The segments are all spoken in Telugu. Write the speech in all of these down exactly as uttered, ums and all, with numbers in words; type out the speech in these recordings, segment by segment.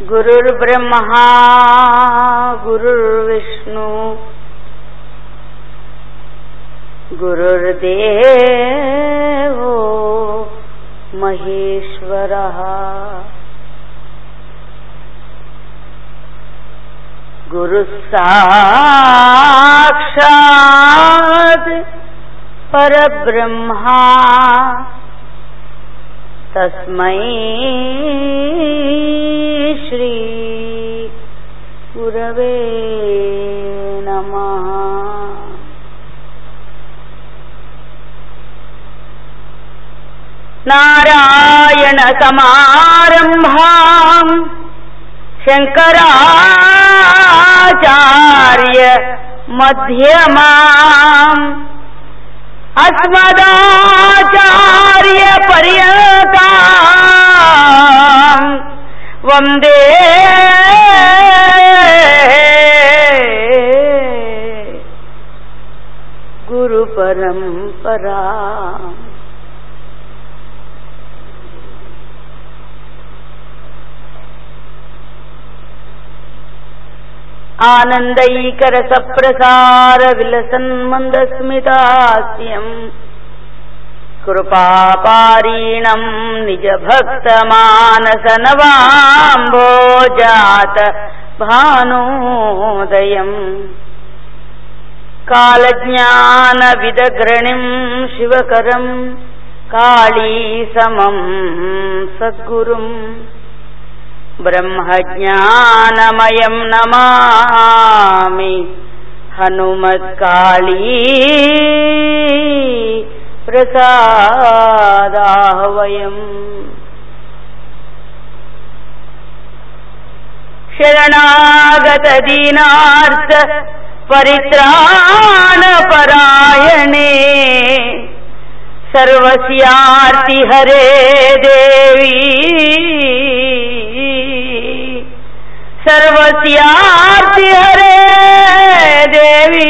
गुरुर्ब्रह्मा गुरुर्विष्णु गुरुर्देवो महेश्वरः गुरुस्साक्षात् परब्रह्मा तस्मै श्री गुरवे नमः। नारायण समारंभां शंकराचार्य मध्यमाम् अस्मदाचार्य पर्यन्तां वंदे गुरु परंपरा। आनंदैकर सप्रसार विलसन मंदस्मितास्यम् कृपापारीणं निज भक्त मानस नवाम्भोजात भानोदयम् कालज्ञान विदग्रणिं शिवकरं काली समं सद्गुरुम् ब्रह्मज्ञानमयं नमामि हनुमत्काली प्रसादाह्वयम्। शरणागत दीनार्थ परित्राणपरायणे सर्वस्यार्ति हरे देवी सर्वस्यार्ति हरे देवी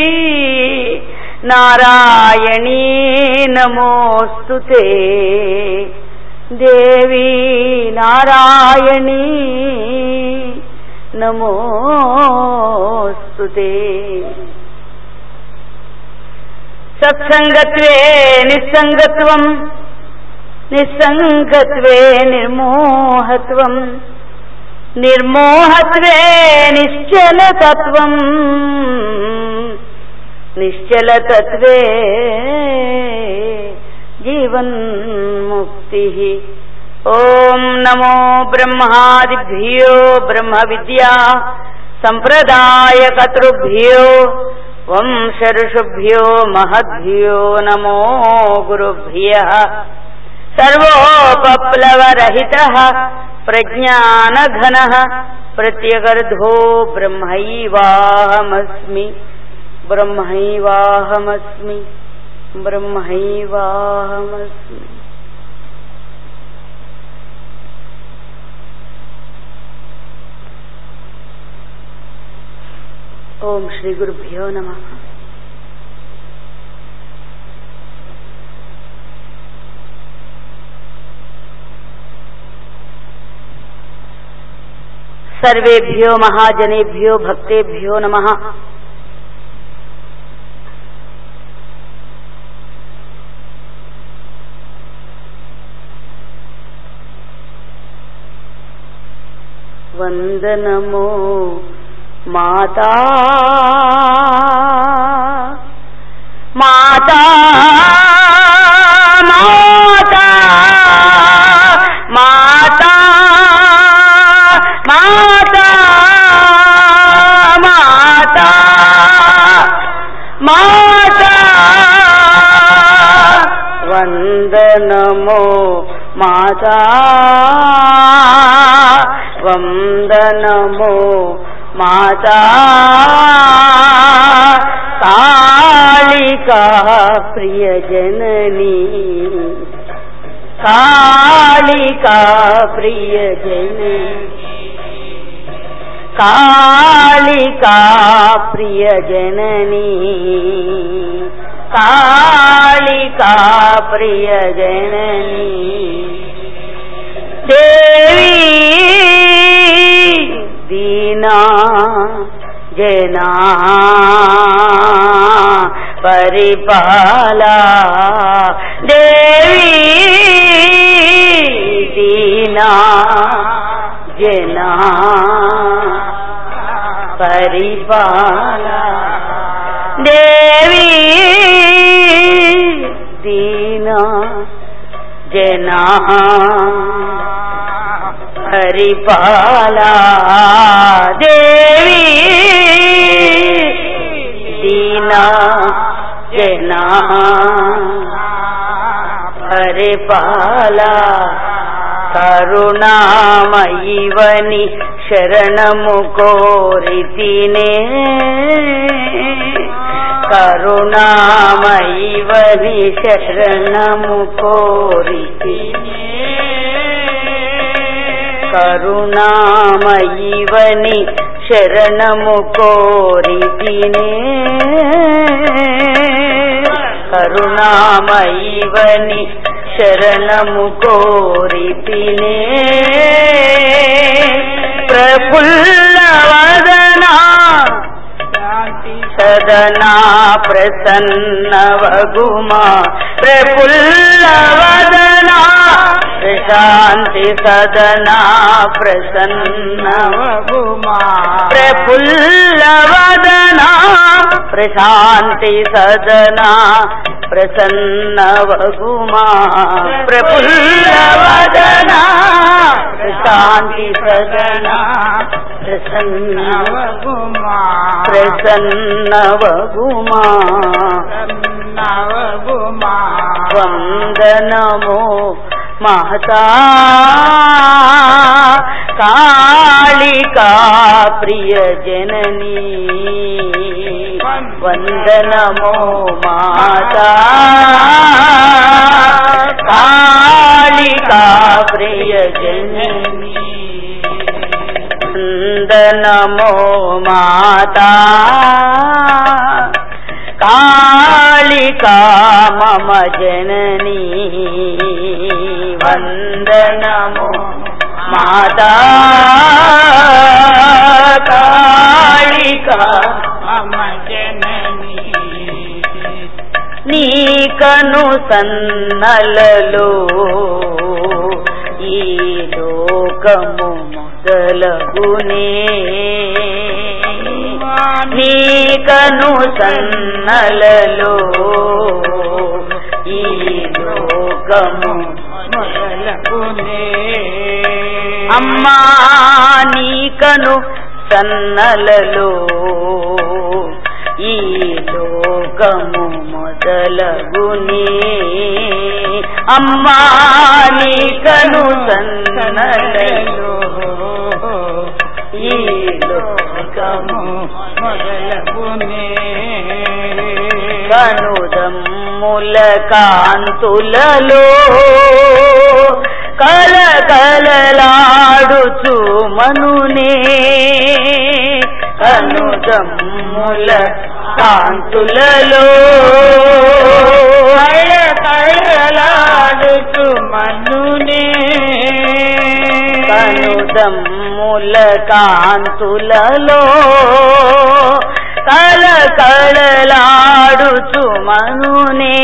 नारायणी नमोस्तुते देवी नारायणी नमोस्तुते। सत्संगत्वे निस्संगत्वं निस्संगत्वे निर्मोहत्वं निर्मोहत्वे निश्चलतत्वं निश्चलतत्वे जीवन्मुक्तिः। ओम नमो ब्रह्मादिभ्यो ब्रह्म विद्या संप्रदायकर्तृभ्यो वंश ऋषिभ्यो महद्भ्यो नमो गुरुभ्यः। सर्वोपप्लवरहितः प्रज्ञानघनः प्रत्यगर्धो ब्रह्मैवाहमस्मि ब्रह्मैवाहमस्मि ब्रह्मैवाहमस्मि। ओम श्री गुरुभ्यो नमः। सर्वेभ्यो महाजनेभ्यो भक्तेभ्यो नमः। वंदनमो माता माता माता माता माता माता माता वंदनमो माता वंदनमो माता कालिका प्रिय जननी कालिका प्रिय जननी कालिका प्रिय जननी कालिका प्रिय जननी देवी दीना जना परिपाला देवी दीना जना परिपाला देवी दीना जना परिपाला देवी दीना जना परिपाला करुणामयीवनि शरणमु कोरितिने करुणामयीवनि शरणमु कोरितिने करुणामयीवनि शरणमु कोरितिने करुणामयीवनि शरणमु कोरितिने प्रफुल्लवदना सदना प्रसन्न वगुमा प्रफुल्लवदना प्रशांति सदना प्रसन्न वगुमा प्रफुल्लवदना प्रशांति सदना प्रसन्न वगुमा प्रफुल्लवदना प्रशांति सदना प्रसन्न वगुमा प्रसन्न वगुमा वगुमा वंदनमो महता कालिका प्रिय जननी वंदनमो माता कालिका प्रिय जननी वंदनमो माता कालिका मम जननी वंदनमो माता कालिका मम जननी नीकनु सन्नలలో ఈ లోకము మొదలగునే నీకను సన్నలలో ఈ లోకము మొదలగునే అమ్మా నీకను సన్నలలో ఈ లోకము మొదలగునే అమ్మా నీకను సన్నలలో ఈ లోకము మొదలగునే కనుదమ్ముల కాంతులలో కలకలలాడుచు మనునే కనుదమ్ముల కాంతులలో కలకలలాడుచు మనునే కనుదమ్ముల కాంతులలో కలకలలాడుచు మనునే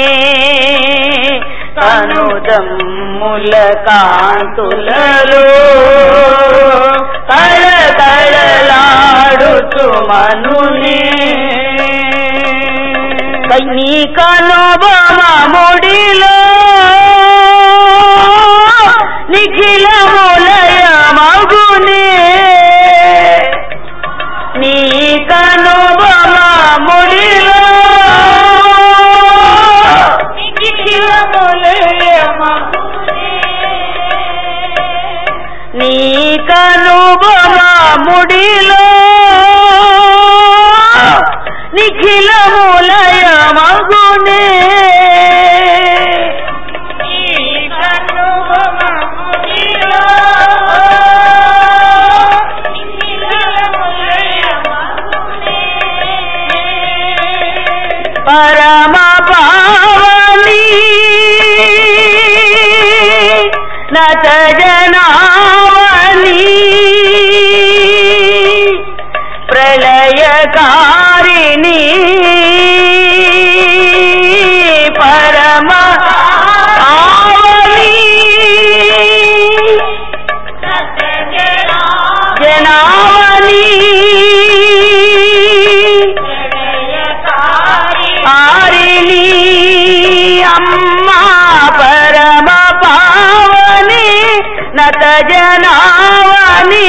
కనుదమ్ముల కాంతులలో కలకలలాడుచు మనునే నీ కనుబొమ్మముడిలో నిఖిలములయ మగునే నీ కనుబొమ్మముడిలో నిఖిలములయ మగునే నీ కనుబొమ్మముడిలో నిఖిలములయ మగునే పరమ పావని నత జనావని ప్రళయకారిణి పరమ పావని జనావని ఆరిణి అమ్మా పరమ పావని నత జనావని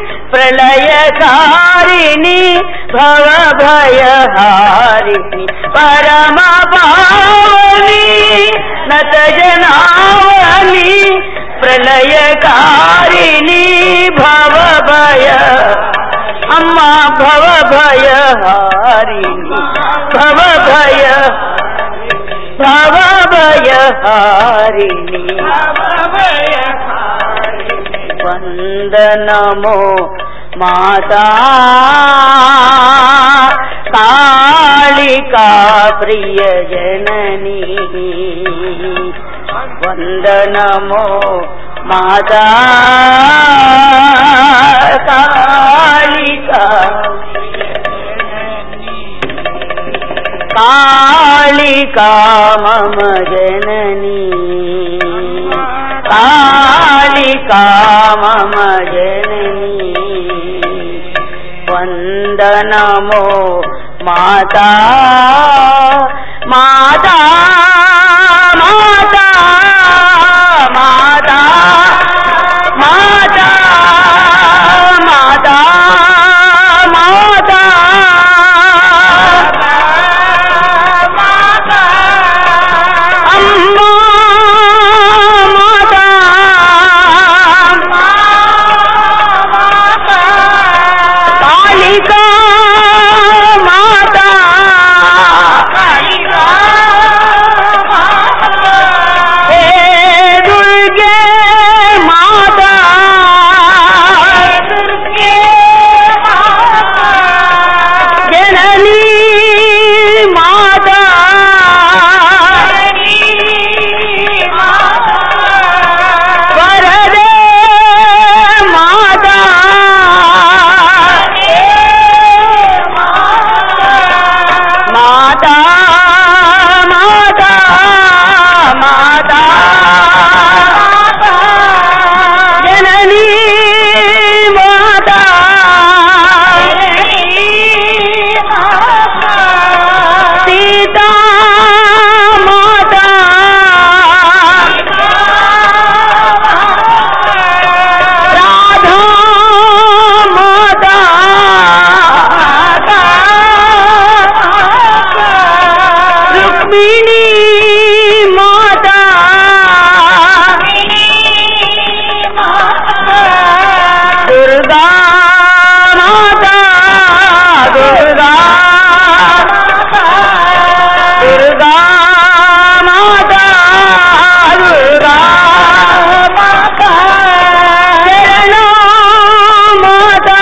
ప్రళయకారిణి భవ భయహారిణి పరమ పావని నత జనావని ప్రళయకారిణి భవ భయ అమ్మా భవ భయహారిణి భవ భయ భవ భయహారిణి వందనమో మాతా కాళికా ప్రియ జననీ వందనమో మాతా కాళికా కాళికా మమ జననీ కాళికా మమ జననీ వందనమో మాతా మాతా మాతా మాతా మాతా మాతా మాతా అమ్మా మాతా కాళికా మాతా హే దుర్గే మాతా జననీ మాతా వరదే మాతా మాతా మాతా మాతా జననీ మాతా సీతా మాతా రాధా మాతా రుక్మిణీ మాతా దుర్గా మాతా దుర్గా దుర్గా మాతా దుర్గా మాతా శరణో మాతా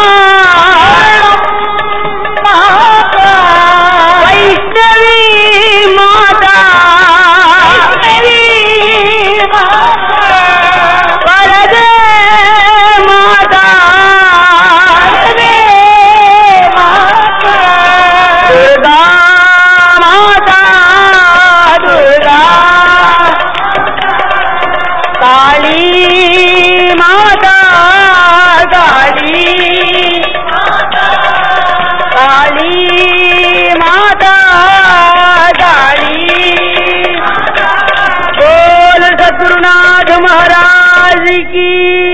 వైష్ణవి మాతా వరదే మాతా దుర్గా మాతా దుర్గా కాళీ మాతా కాళీ కాళీ మాతా కాళీ बोल सद्गुरुनाथ महाराज की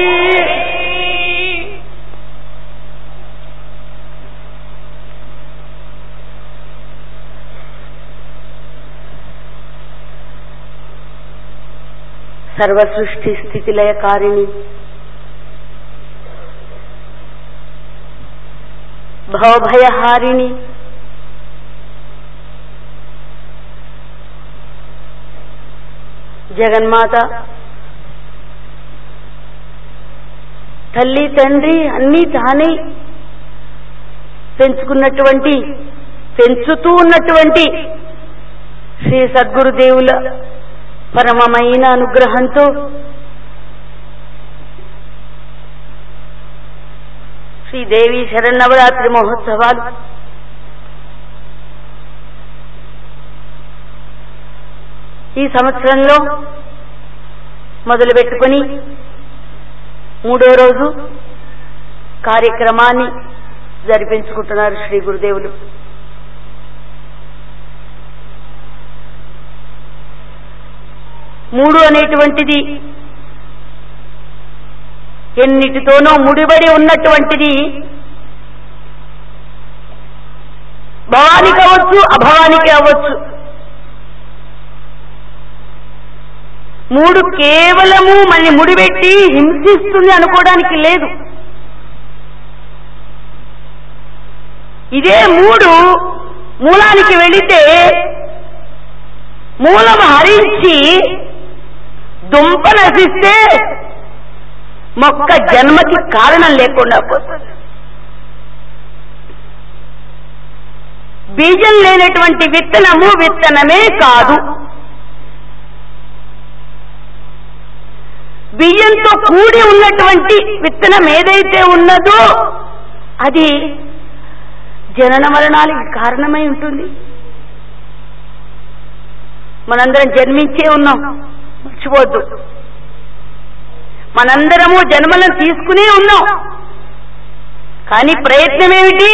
सर्वसृष्टि स्थिति लयकारिणी भवभयहारिणी జగన్మాత తల్లి తండ్రి అన్నీ తానే పెంచుకున్నటువంటి పెంచుతూ ఉన్నటువంటి శ్రీ సద్గురుదేవుల పరమమైన అనుగ్రహంతో శ్రీదేవి శరన్నవరాత్రి మహోత్సవాలు ఈ సంవత్సరంలో మొదలు పెట్టుకుని మూడో రోజు కార్యక్రమాన్ని జరిపించుకుంటున్నారు శ్రీ గురుదేవులు. మూడు అనేటువంటిది ఎన్నిటితోనో ముడిపడి ఉన్నటువంటిది. భవానికి అవ్వచ్చు, అభవానికి అవ్వచ్చు. మూడు కేవలము మళ్ళీ ముడిపెట్టి హింసిస్తుంది అనుకోవడానికి లేదు. ఇదే మూడు మూలానికి వెళితే మూలం హరించి దుంప నశిస్తే మొక్క జన్మకి కారణం లేకుండా పోతుంది. బీజం లేనటువంటి విత్తనము విత్తనమే కాదు. బియ్యంతో కూడి ఉన్నటువంటి విత్తనం ఏదైతే ఉన్నదో అది జనన మరణాలకి కారణమై ఉంటుంది. మనందరం జన్మించే ఉన్నాం, మర్చిపోద్దు. మనందరము జన్మలను తీసుకునే ఉన్నాం. కానీ ప్రయత్నం ఏమిటి?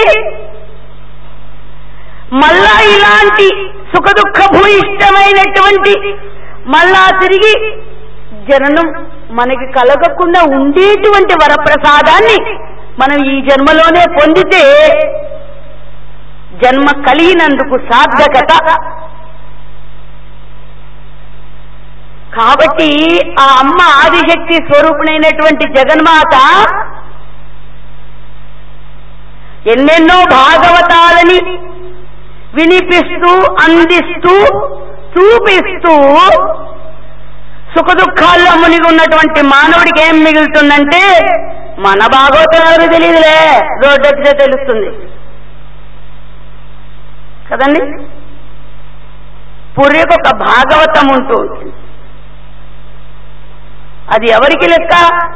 మళ్ళా ఇలాంటి సుఖదుఖ భూయిష్టమైనటువంటి మళ్ళా తిరిగి జననం మనకి కలగకుండా ఉండేటువంటి వరప్రసాదాన్ని మనం ఈ జన్మలోనే పొందితే జన్మ కలిగినందుకు సార్థకత. కాబట్టి ఆ అమ్మ ఆదిశక్తి స్వరూపునైనటువంటి జగన్మాత ఎన్నెన్నో భాగవతాలని వినిపిస్తూ అందిస్తూ చూపిస్తూ సుఖదుఖాల్లో మునిగి ఉన్నటువంటి మానవుడికి ఏం మిగులుతుందంటే మన భాగవతం ఎవరు తెలియదులే, రోడ్డెక్కితే తెలుస్తుంది కదండి. పూర్వకు ఒక భాగవతం ఉంటూ ఉంటుంది. అది ఎవరికి లెక్క?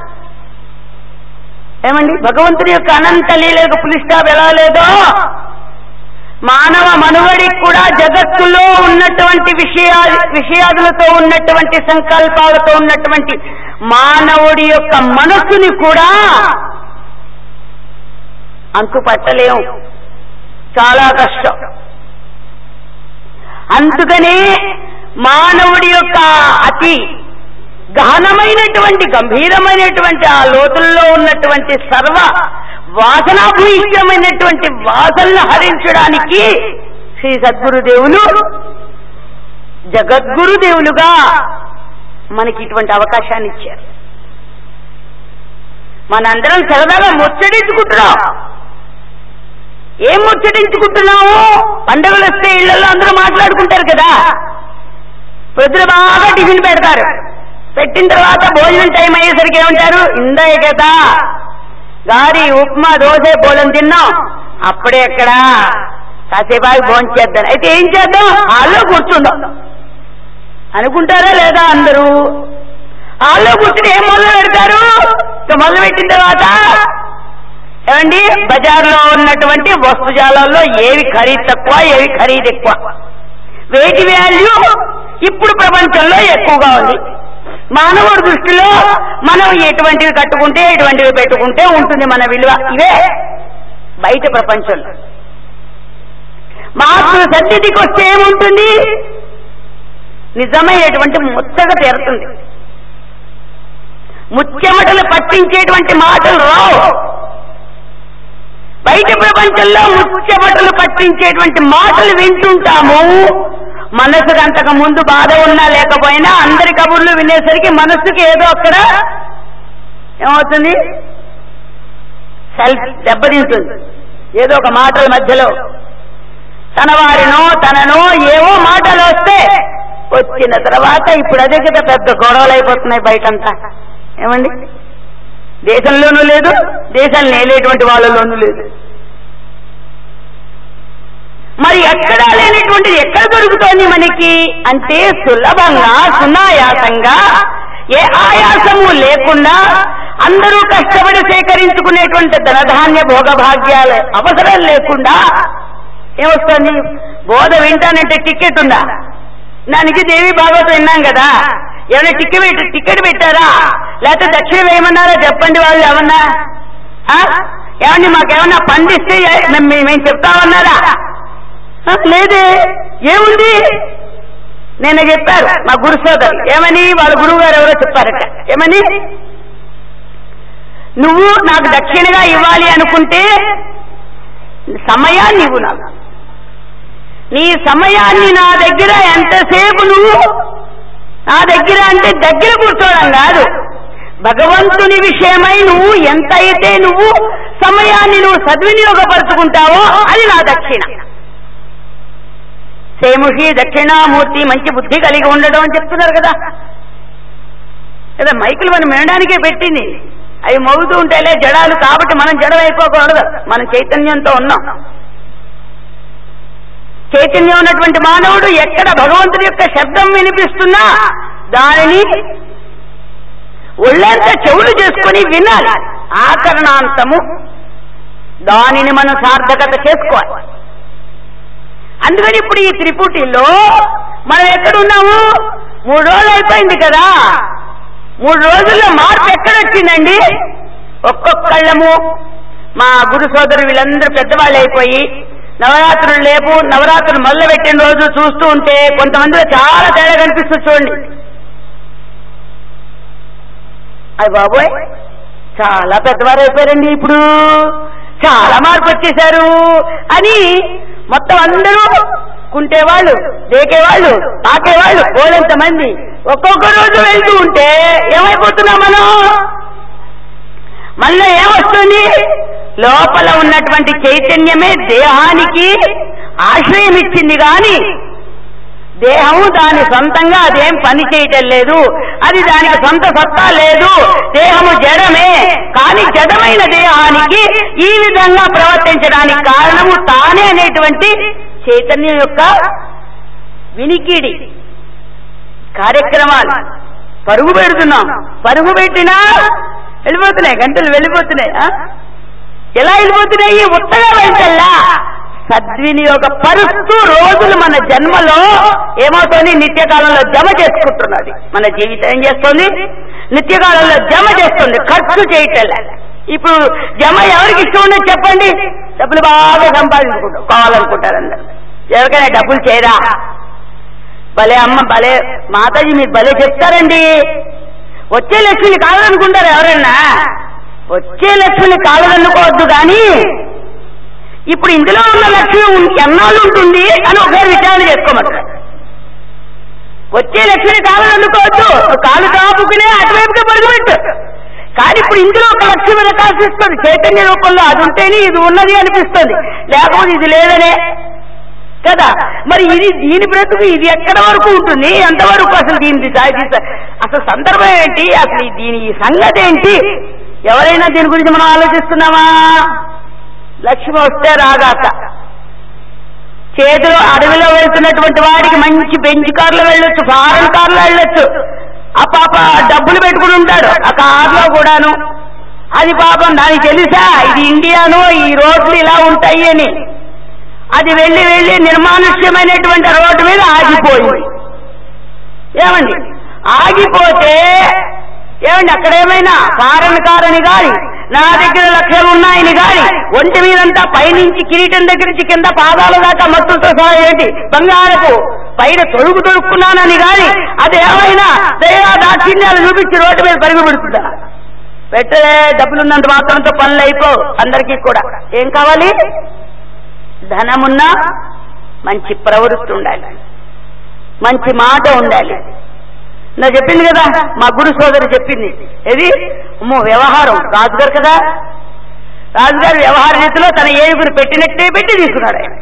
ఏమండి, భగవంతుడి యొక్క అనంత లీలకు పులిస్టాప్ ఎలా లేదో మానవ మనుగడికి కూడా జగత్తులో ఉన్నటువంటి విషయా విషయాదులతో ఉన్నటువంటి సంకల్పాలతో ఉన్నటువంటి మానవుడి యొక్క మనస్సుని కూడా అంతుపట్టలేం, చాలా కష్టం. అందుకనే మానవుడి యొక్క అతి గహనమైనటువంటి గంభీరమైనటువంటి ఆ లోతుల్లో ఉన్నటువంటి సర్వ వాసనాభూయిష్టమైనటువంటి వాసనలు హరించడానికి శ్రీ సద్గురుదేవులు జగద్గురుదేవులుగా మనకి ఇటువంటి అవకాశాన్ని ఇచ్చారు. మనందరం సరదాగా ముచ్చడించుకుంటున్నాం. ఏం ముచ్చడించుకుంటున్నాము? పండుగలు వస్తే ఇళ్లలో అందరూ మాట్లాడుకుంటారు కదా. ప్రజలు బాగా టిఫిన్ పెడతారు. పెట్టిన తర్వాత భోజనం టైం అయ్యేసరికి ఏమంటారు? ఇందా కదా గారి ఉప్మా దోశ పోలం తిన్నాం, అప్పుడే ఎక్కడ కాసేపాకి భోజనం చేద్దాం. అయితే ఏం చేద్దాం? హాల్లో కూర్చుందాం అనుకుంటారా లేదా? అందరూ హాల్లో కూర్చుని ఏం మొదలు పెడతారు? మొదలు పెట్టిన తర్వాత ఏమండి, బజార్లో ఉన్నటువంటి వస్తుజాలాల్లో ఏవి ఖరీదు తక్కువ, ఏవి ఖరీదు ఎక్కువ, వేటి వాల్యూ ఇప్పుడు ప్రపంచంలో ఎక్కువగా ఉంది. మానవుడి దృష్టిలో మనం ఎటువంటివి కట్టుకుంటే ఎటువంటివి పెట్టుకుంటే ఉంటుంది మన విలువ. ఇవే బయట ప్రపంచంలో. మాతృ సన్నిధికి వస్తే ఏముంటుంది? నిజమైనటువంటి ముచ్చట తీరుతుంది. ముత్యమటలు పట్టించేటువంటి మాటలు రావు. బయట ప్రపంచంలో ముత్యమటలు పట్టించేటువంటి మాటలు వింటుంటాము. మనసుకు అంతకు ముందు బాధ ఉన్నా లేకపోయినా అందరి కబుర్లు వినేసరికి మనసుకి ఏదో అక్కడ ఏమవుతుంది? సెల్ఫ్ దెబ్బతింటుంది. ఏదో ఒక మాటల మధ్యలో తన వారినో తననో ఏవో మాటలు వస్తే వచ్చిన తర్వాత ఇప్పుడు అదే కదా పెద్ద గొడవలు అయిపోతున్నాయి బయటంతా. ఏమండి, దేశంలోనూ లేదు, దేశాన్ని నేలేటువంటి వాళ్ళలోనూ లేదు. మరి ఎక్కడా లేనటువంటిది ఎక్కడ దొరుకుతోంది మనకి అంటే సులభంగా సునాయాసంగా ఏ ఆయాసము లేకుండా అందరూ కష్టపడి సేకరించుకునేటువంటి ధనధాన్య భోగభాగ్యాలు అవసరం లేకుండా ఏమొస్తుంది? బోధ వింటానంటే టికెట్ ఉందా? దానికి దేవి భాగవతం విన్నాం కదా. ఏమైనా టికెట్ టికెట్ పెట్టారా, లేకపోతే దక్షిణ వేయమన్నారా చెప్పండి. వాళ్ళు ఏమన్నా ఏమండి మాకేమన్నా పండిస్తే మేము చెప్తామన్నారా? లేదే. ఏముంది? నేను చెప్పారు మా గురు సోదరు ఏమని, వాళ్ళ గురువు గారు ఎవరో చెప్పారట. ఏమని, నువ్వు నాకు దక్షిణగా ఇవ్వాలి అనుకుంటే సమయాన్ని ఇవ్వు నాకు. నీ సమయాన్ని నా దగ్గర ఎంతసేపు నువ్వు నా దగ్గర అంటే దగ్గర కూర్చోవడం కాదు, భగవంతుని విషయమై నువ్వు ఎంతైతే నువ్వు సమయాన్ని నువ్వు సద్వినియోగపరుచుకుంటావో అది నా దక్షిణ. సేముషి దక్షిణామూర్తి మంచి బుద్ధి కలిగి ఉండడం అని చెప్తున్నారు కదా. కదా మైకులు మనం వినడానికే పెట్టింది. అవి మోగుతూ ఉంటాయిలే జడాలు, కాబట్టి మనం జడం అయిపోకూడదు. మనం చైతన్యంతో ఉన్నాం. చైతన్యం ఉన్నటువంటి మానవుడు ఎక్కడ భగవంతుడి యొక్క శబ్దం వినిపిస్తున్నా దానిని ఒళ్ళంతా చెవులు చేసుకుని వినాలి. ఆకరణాంతము దానిని మనం సార్థకత చేసుకోవాలి. అందుకని ఇప్పుడు ఈ త్రిపుటిలో మనం ఎక్కడున్నాము? మూడు రోజులు అయిపోయింది కదా. మూడు రోజుల్లో మార్పు ఎక్కడొచ్చిందండి? ఒక్కొక్కళ్ళము మా గురు సోదరు వీళ్ళందరూ పెద్దవాళ్ళు అయిపోయి నవరాత్రులు లేపు నవరాత్రులు మొదలు పెట్టిన రోజు చూస్తూ ఉంటే కొంతమందిలో చాలా తేడా కనిపిస్తుంది. చూడండి, అయ్య బాబోయ్ చాలా పెద్దవారు అయిపోయారండి, ఇప్పుడు చాలా మార్పు వచ్చేశారు అని మొత్తం అందరూ కుంటేవాళ్ళు, దేకేవాళ్ళు, తాకేవాళ్ళు పోలంతమంది ఒక్కొక్క రోజు వెళ్తూ ఉంటే ఏమైపోతున్నాం మనం? మళ్ళీ ఏమొస్తుంది? లోపల ఉన్నటువంటి చైతన్యమే దేహానికి ఆశ్రయం ఇచ్చింది కానీ దేహము దాని సొంతంగా అదేం పని చేయటం లేదు. అది దానికి సొంత సత్తా లేదు. దేహము జడమే, కానీ జడమైన దేహానికి ఈ విధంగా ప్రవర్తించడానికి కారణము తానే అనేటువంటి చైతన్యం యొక్క వినికిడి కార్యక్రమాలు. పరుగు పెడుతున్నాం, పరుగు పెట్టినా వెళ్ళిపోతున్నాయి, గంటలు వెళ్ళిపోతున్నాయి. ఎలా వెళ్ళిపోతున్నాయి? ఉత్తగా వెళ్తల్లా సద్వినియోగ పరుస్తూ రోజులు మన జన్మలో ఏమవుతుంది? నిత్యకాలంలో జమ చేసుకుంటున్నది. మన జీవితం ఏం చేస్తుంది? నిత్యకాలంలో జమ చేస్తుంది, ఖర్చు చేయటం. ఇప్పుడు జమ ఎవరికి ఇష్టం ఉండదు చెప్పండి? డబ్బులు బాగా సంపాదించుకుంటారు కావాలనుకుంటారు అందరు. ఎవరికైనా డబ్బులు చేయరా? భలే అమ్మ, భలే మాతాజీ మీరు భలే చెప్తారండి. వచ్చే లక్ష్మిని కావాలనుకుంటారు ఎవరన్నా? వచ్చే లక్ష్మిని కావాలనుకోవద్దు, కానీ ఇప్పుడు ఇందులో ఉన్న లక్ష్మి ఎన్నాళ్ళు ఉంటుంది అని ఒకసారి విచారణ చేసుకోమంటారు. వచ్చే లక్ష్మిని కావాలనుకోవద్దు, కాలు కాపుకునే అటువైపుగా పరుగుపెట్టు. కానీ ఇప్పుడు ఇందులో ఒక లక్ష్మి ప్రకాశిస్తుంది చైతన్య రూపంలో. అది ఉంటేనే ఇది ఉన్నది అనిపిస్తుంది, లేకపోతే ఇది లేదనే కదా. మరి ఇది దీని బ్రతుకు ఇది ఎక్కడ వరకు ఉంటుంది? ఎంతవరకు అసలు దీని అసలు సందర్భం ఏంటి? అసలు దీని సంగతి ఏంటి? ఎవరైనా దీని గురించి మనం ఆలోచిస్తున్నామా? లక్ష్మి వస్తే రాగాక చేతిలో అడవిలో వెళ్తున్నటువంటి వాడికి మంచి బెంచ్ కార్లో వెళ్ళొచ్చు, ఫారెన్ కార్లో వెళ్ళొచ్చు. ఆ పాప డబ్బులు పెట్టుకుని ఉంటాడు ఆ కార్లో కూడాను. అది పాపం దానికి తెలుసా ఇది ఇండియాను, ఈ రోడ్లు ఇలా ఉంటాయి అని. అది వెళ్ళి వెళ్ళి నిర్మానుష్యమైనటువంటి రోడ్డు మీద ఆగిపోయింది. ఏమండి ఆగిపోతే ఏమండి అక్కడేమైనా ఫారెన్ కార్ అని గాని నా దగ్గర లక్షలు ఉన్నాయని గాని ఒంటి మీదంతా పైనుంచి కిరీటం దగ్గర నుంచి కింద పాదాల దాకా మత్తులతో సహా ఏంటి బంగారపు పైన తొడుగు తొడుక్కున్నానని గాని అది ఏమైనా దయా దాక్షిణ్యాలు చూపించి రోడ్డు మీద పరుగు పెడుతుందా? పెట్టే డబ్బులున్నంత మాత్రంతో పనులు అయిపో. అందరికీ కూడా ఏం కావాలి? ధనమున్నా మంచి ప్రవృత్తి ఉండాలి, మంచి మాట ఉండాలి. నా చెప్పింది కదా మా గురు సోదరు చెప్పింది. ఏది అమ్మో వ్యవహారం రాజుగారు కదా, రాజుగారు వ్యవహార రీతిలో తన ఏడుగురు పెట్టినట్టే పెట్టి తీసుకున్నాడు ఆయన.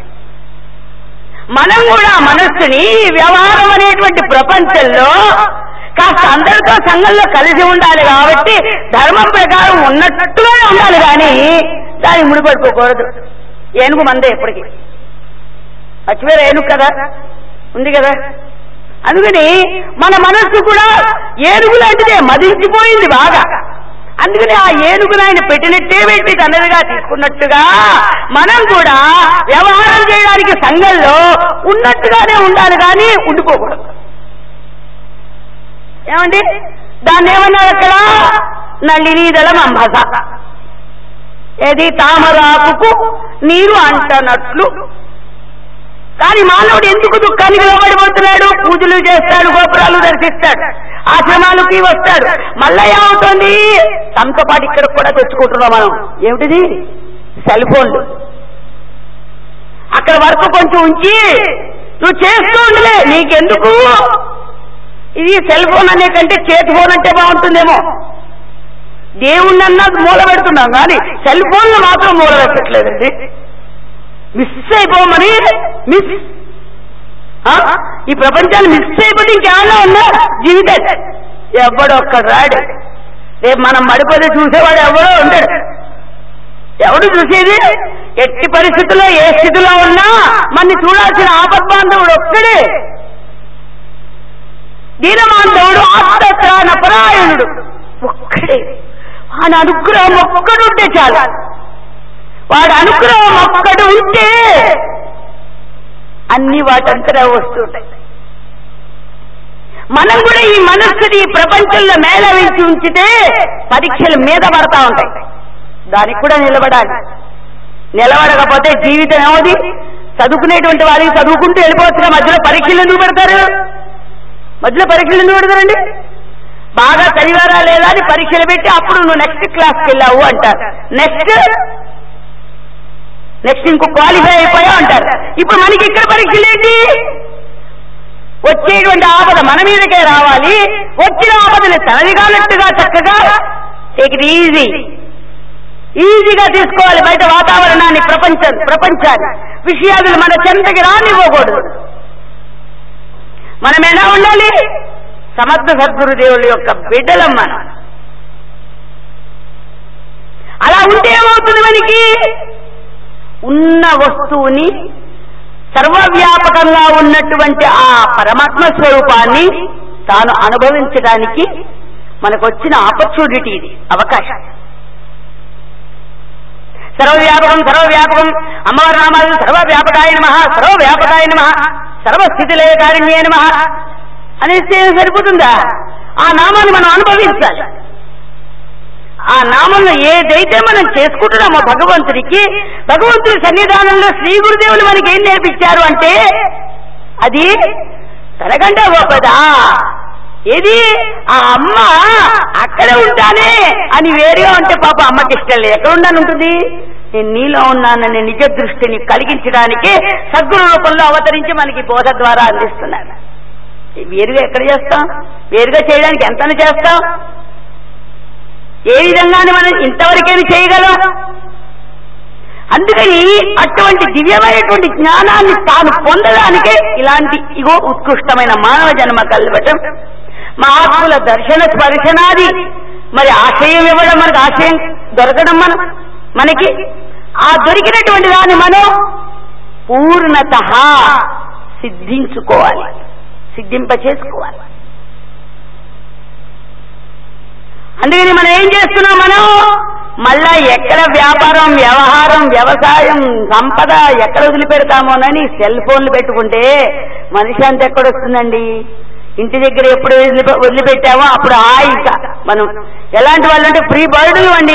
మనం కూడా మనస్సుని వ్యవహారం అనేటువంటి ప్రపంచంలో కాస్త అందరితో సంఘంలో కలిసి ఉండాలి. కాబట్టి ధర్మం ప్రకారం ఉన్నట్టుగానే ఉండాలి, కానీ దానికి ముడిపడిపోకూడదు. ఏనుగు మందే ఎప్పటికీ, పచ్చివేర ఏనుగు కదా ఉంది కదా. అందుకని మన మనస్సు కూడా ఏనుగు లాంటిదే, మదించిపోయింది బాగా. అందుకని ఆ ఏనుగును ఆయన పెట్టినట్టే పెట్టి తనదిగా తీసుకున్నట్టుగా మనం కూడా వ్యవహారం చేయడానికి సంఘంలో ఉన్నట్టుగానే ఉండాలి, కానీ ఉండిపోకూడదు. ఏమండి దాన్ని ఏమన్నారు అక్కడ? నళినీదళం అంబస. ఏది తామరాకుకు నీరు అంటనట్లు. కానీ మానవుడు ఎందుకు దుఃఖానికి లోబడిపోతున్నాడు? పూజలు చేస్తాడు, గోపురాలు దర్శిస్తాడు, ఆశ్రమాలకి వస్తాడు, మళ్ళా ఏమవుతుంది? తమతో పాటు ఇక్కడ కూడా తెచ్చుకుంటున్నాం మనం. ఏమిటిది? సెల్ ఫోన్లు. అక్కడ వరకు కొంచెం ఉంచి నువ్వు చేస్తూ ఉండలే, నీకెందుకు? ఇది సెల్ ఫోన్ అనే కంటే చేతి ఫోన్ అంటే బాగుంటుందేమో. దేవుణ్ణి అన్నది మూల పెడుతున్నాం కానీ సెల్ ఫోన్లు మాత్రం మూల పెట్టట్లేదండి. మిస్ అయిపోమని మిస్ ఈ ప్రపంచాన్ని మిస్ అయిపోతే ఇంకేమన్నా ఉన్నా జీవితం. ఎవడో ఒక్కడు రాడు. రేపు మనం పడిపోతే చూసేవాడు ఎవడో ఉంటాడు. ఎవడు చూసేది? ఎట్టి పరిస్థితుల్లో ఏ స్థితిలో ఉన్నా మనని చూడాల్సిన ఆపద్బాంధవుడు ఒక్కడే. దీనమాంధవుడు ఆత్మత్రాణ పరాయణుడు ఒక్కడే. వాడి అనుగ్రహం ఒక్కడుంటే చాలు. వాడి అనుగ్రహం ఒక్కడు ఉంటే అన్ని వాటంతరా వస్తుంటాయి. మనం కూడా ఈ మనస్సుని ఈ ప్రపంచంలో మేళవించి ఉంచితే పరీక్షలు మీద పడతా ఉంటాయి. దానికి కూడా నిలబడాలి. నిలబడకపోతే జీవితం ఏమవుతుంది? చదువుకునేటువంటి వాళ్ళకి చదువుకుంటూ వెళ్ళిపోతున్నా మధ్యలో పరీక్షలు ఎందుకు పెడతారు? మధ్యలో పరీక్షలు ఎందుకు పెడతారండి? బాగా చదివారా లేదా అని పరీక్షలు పెట్టి అప్పుడు నువ్వు నెక్స్ట్ క్లాస్కి వెళ్ళావు అంటారు. నెక్స్ట్ నెక్స్ట్ ఇంకో క్వాలిఫై అయిపోయావు అంటారు. ఇప్పుడు మనకి ఇక్కడ పరీక్షలు ఏంటి? వచ్చేటువంటి ఆపద మన మీదకే రావాలి. వచ్చిన ఆపదని తనది కానట్టుగా చక్కగా టేక్ ఇట్ ఈజీ ఈజీగా తీసుకోవాలి. బయట వాతావరణాన్ని, ప్రపంచం ప్రపంచాన్ని విషయాలు మన చెంతకి రానివ్వకూడదు. మనం ఎలా ఉండాలి? సమర్థ సద్గురుదేవుల యొక్క బిడ్డలం మనం. అలా ఉంటే ఏమవుతుంది? మనకి ఉన్న వస్తువుని, సర్వవ్యాపకంగా ఉన్నటువంటి ఆ పరమాత్మ స్వరూపాన్ని తాను అనుభవించడానికి మనకు వచ్చిన ఆపర్చునిటీ, ఇది అవకాశం. సర్వవ్యాపకం సర్వవ్యాపకం అమ్మవారి నామాలు సర్వవ్యాపకాయ నమః, సర్వవ్యాపకాయ నమః, సర్వస్థితిలయకారిణ్యే నమః అనేస్తే సరిపోతుందా? ఆ నామాన్ని మనం అనుభవించాలి. ఆ నామంలో ఏదైతే మనం చేసుకుంటున్నామో భగవంతుడికి, భగవంతుడి సన్నిధానంలో శ్రీ గురుదేవులు మనకి ఏం నేర్పించారు అంటే అది తనకంటే గొప్పదా? ఏది? ఆ అమ్మ అక్కడ ఉంటానే అని వేరుగా ఉంటే పాప అమ్మకి ఇష్టం లేదు. ఎక్కడ ఉండాలని ఉంటుంది? నేను నీలో ఉన్నానని నిజ దృష్టిని కలిగించడానికి సద్గురు రూపంలో అవతరించి మనకి బోధ ద్వారా అందిస్తున్నారు. వేరుగా ఎక్కడ చేస్తాం? వేరుగా చేయడానికి ఎంతని చేస్తాం? ఏ విధంగానే మనం ఇంతవరకేమి చేయగలం? అందుకని అటువంటి దివ్యమైనటువంటి జ్ఞానాన్ని తాను పొందడానికే ఇలాంటి ఇగో ఉత్కృష్టమైన మానవ జన్మ కలవటం, మహాత్ముల దర్శన స్పర్శనాది మరి ఆశయం ఇవ్వడం, మనకు ఆశయం దొరకడం, మనం మనకి ఆ దొరికినటువంటి దాన్ని మనం పూర్ణత సిద్ధించుకోవాలి, సిద్ధింప చేసుకోవాలి. అందుకని మనం ఏం చేస్తున్నాం? మనం మళ్ళా ఎక్కడ వ్యాపారం, వ్యవహారం, వ్యవసాయం, సంపద ఎక్కడ వదిలిపెడతామోనని సెల్ ఫోన్లు పెట్టుకుంటే మనిషి అంత ఎక్కడొస్తుందండి? ఇంటి దగ్గర ఎప్పుడు వదిలిపెట్టామో అప్పుడు ఆ ఇంకా మనం ఎలాంటి వాళ్ళు అంటే ఫ్రీ బర్డ్ ఇవ్వండి.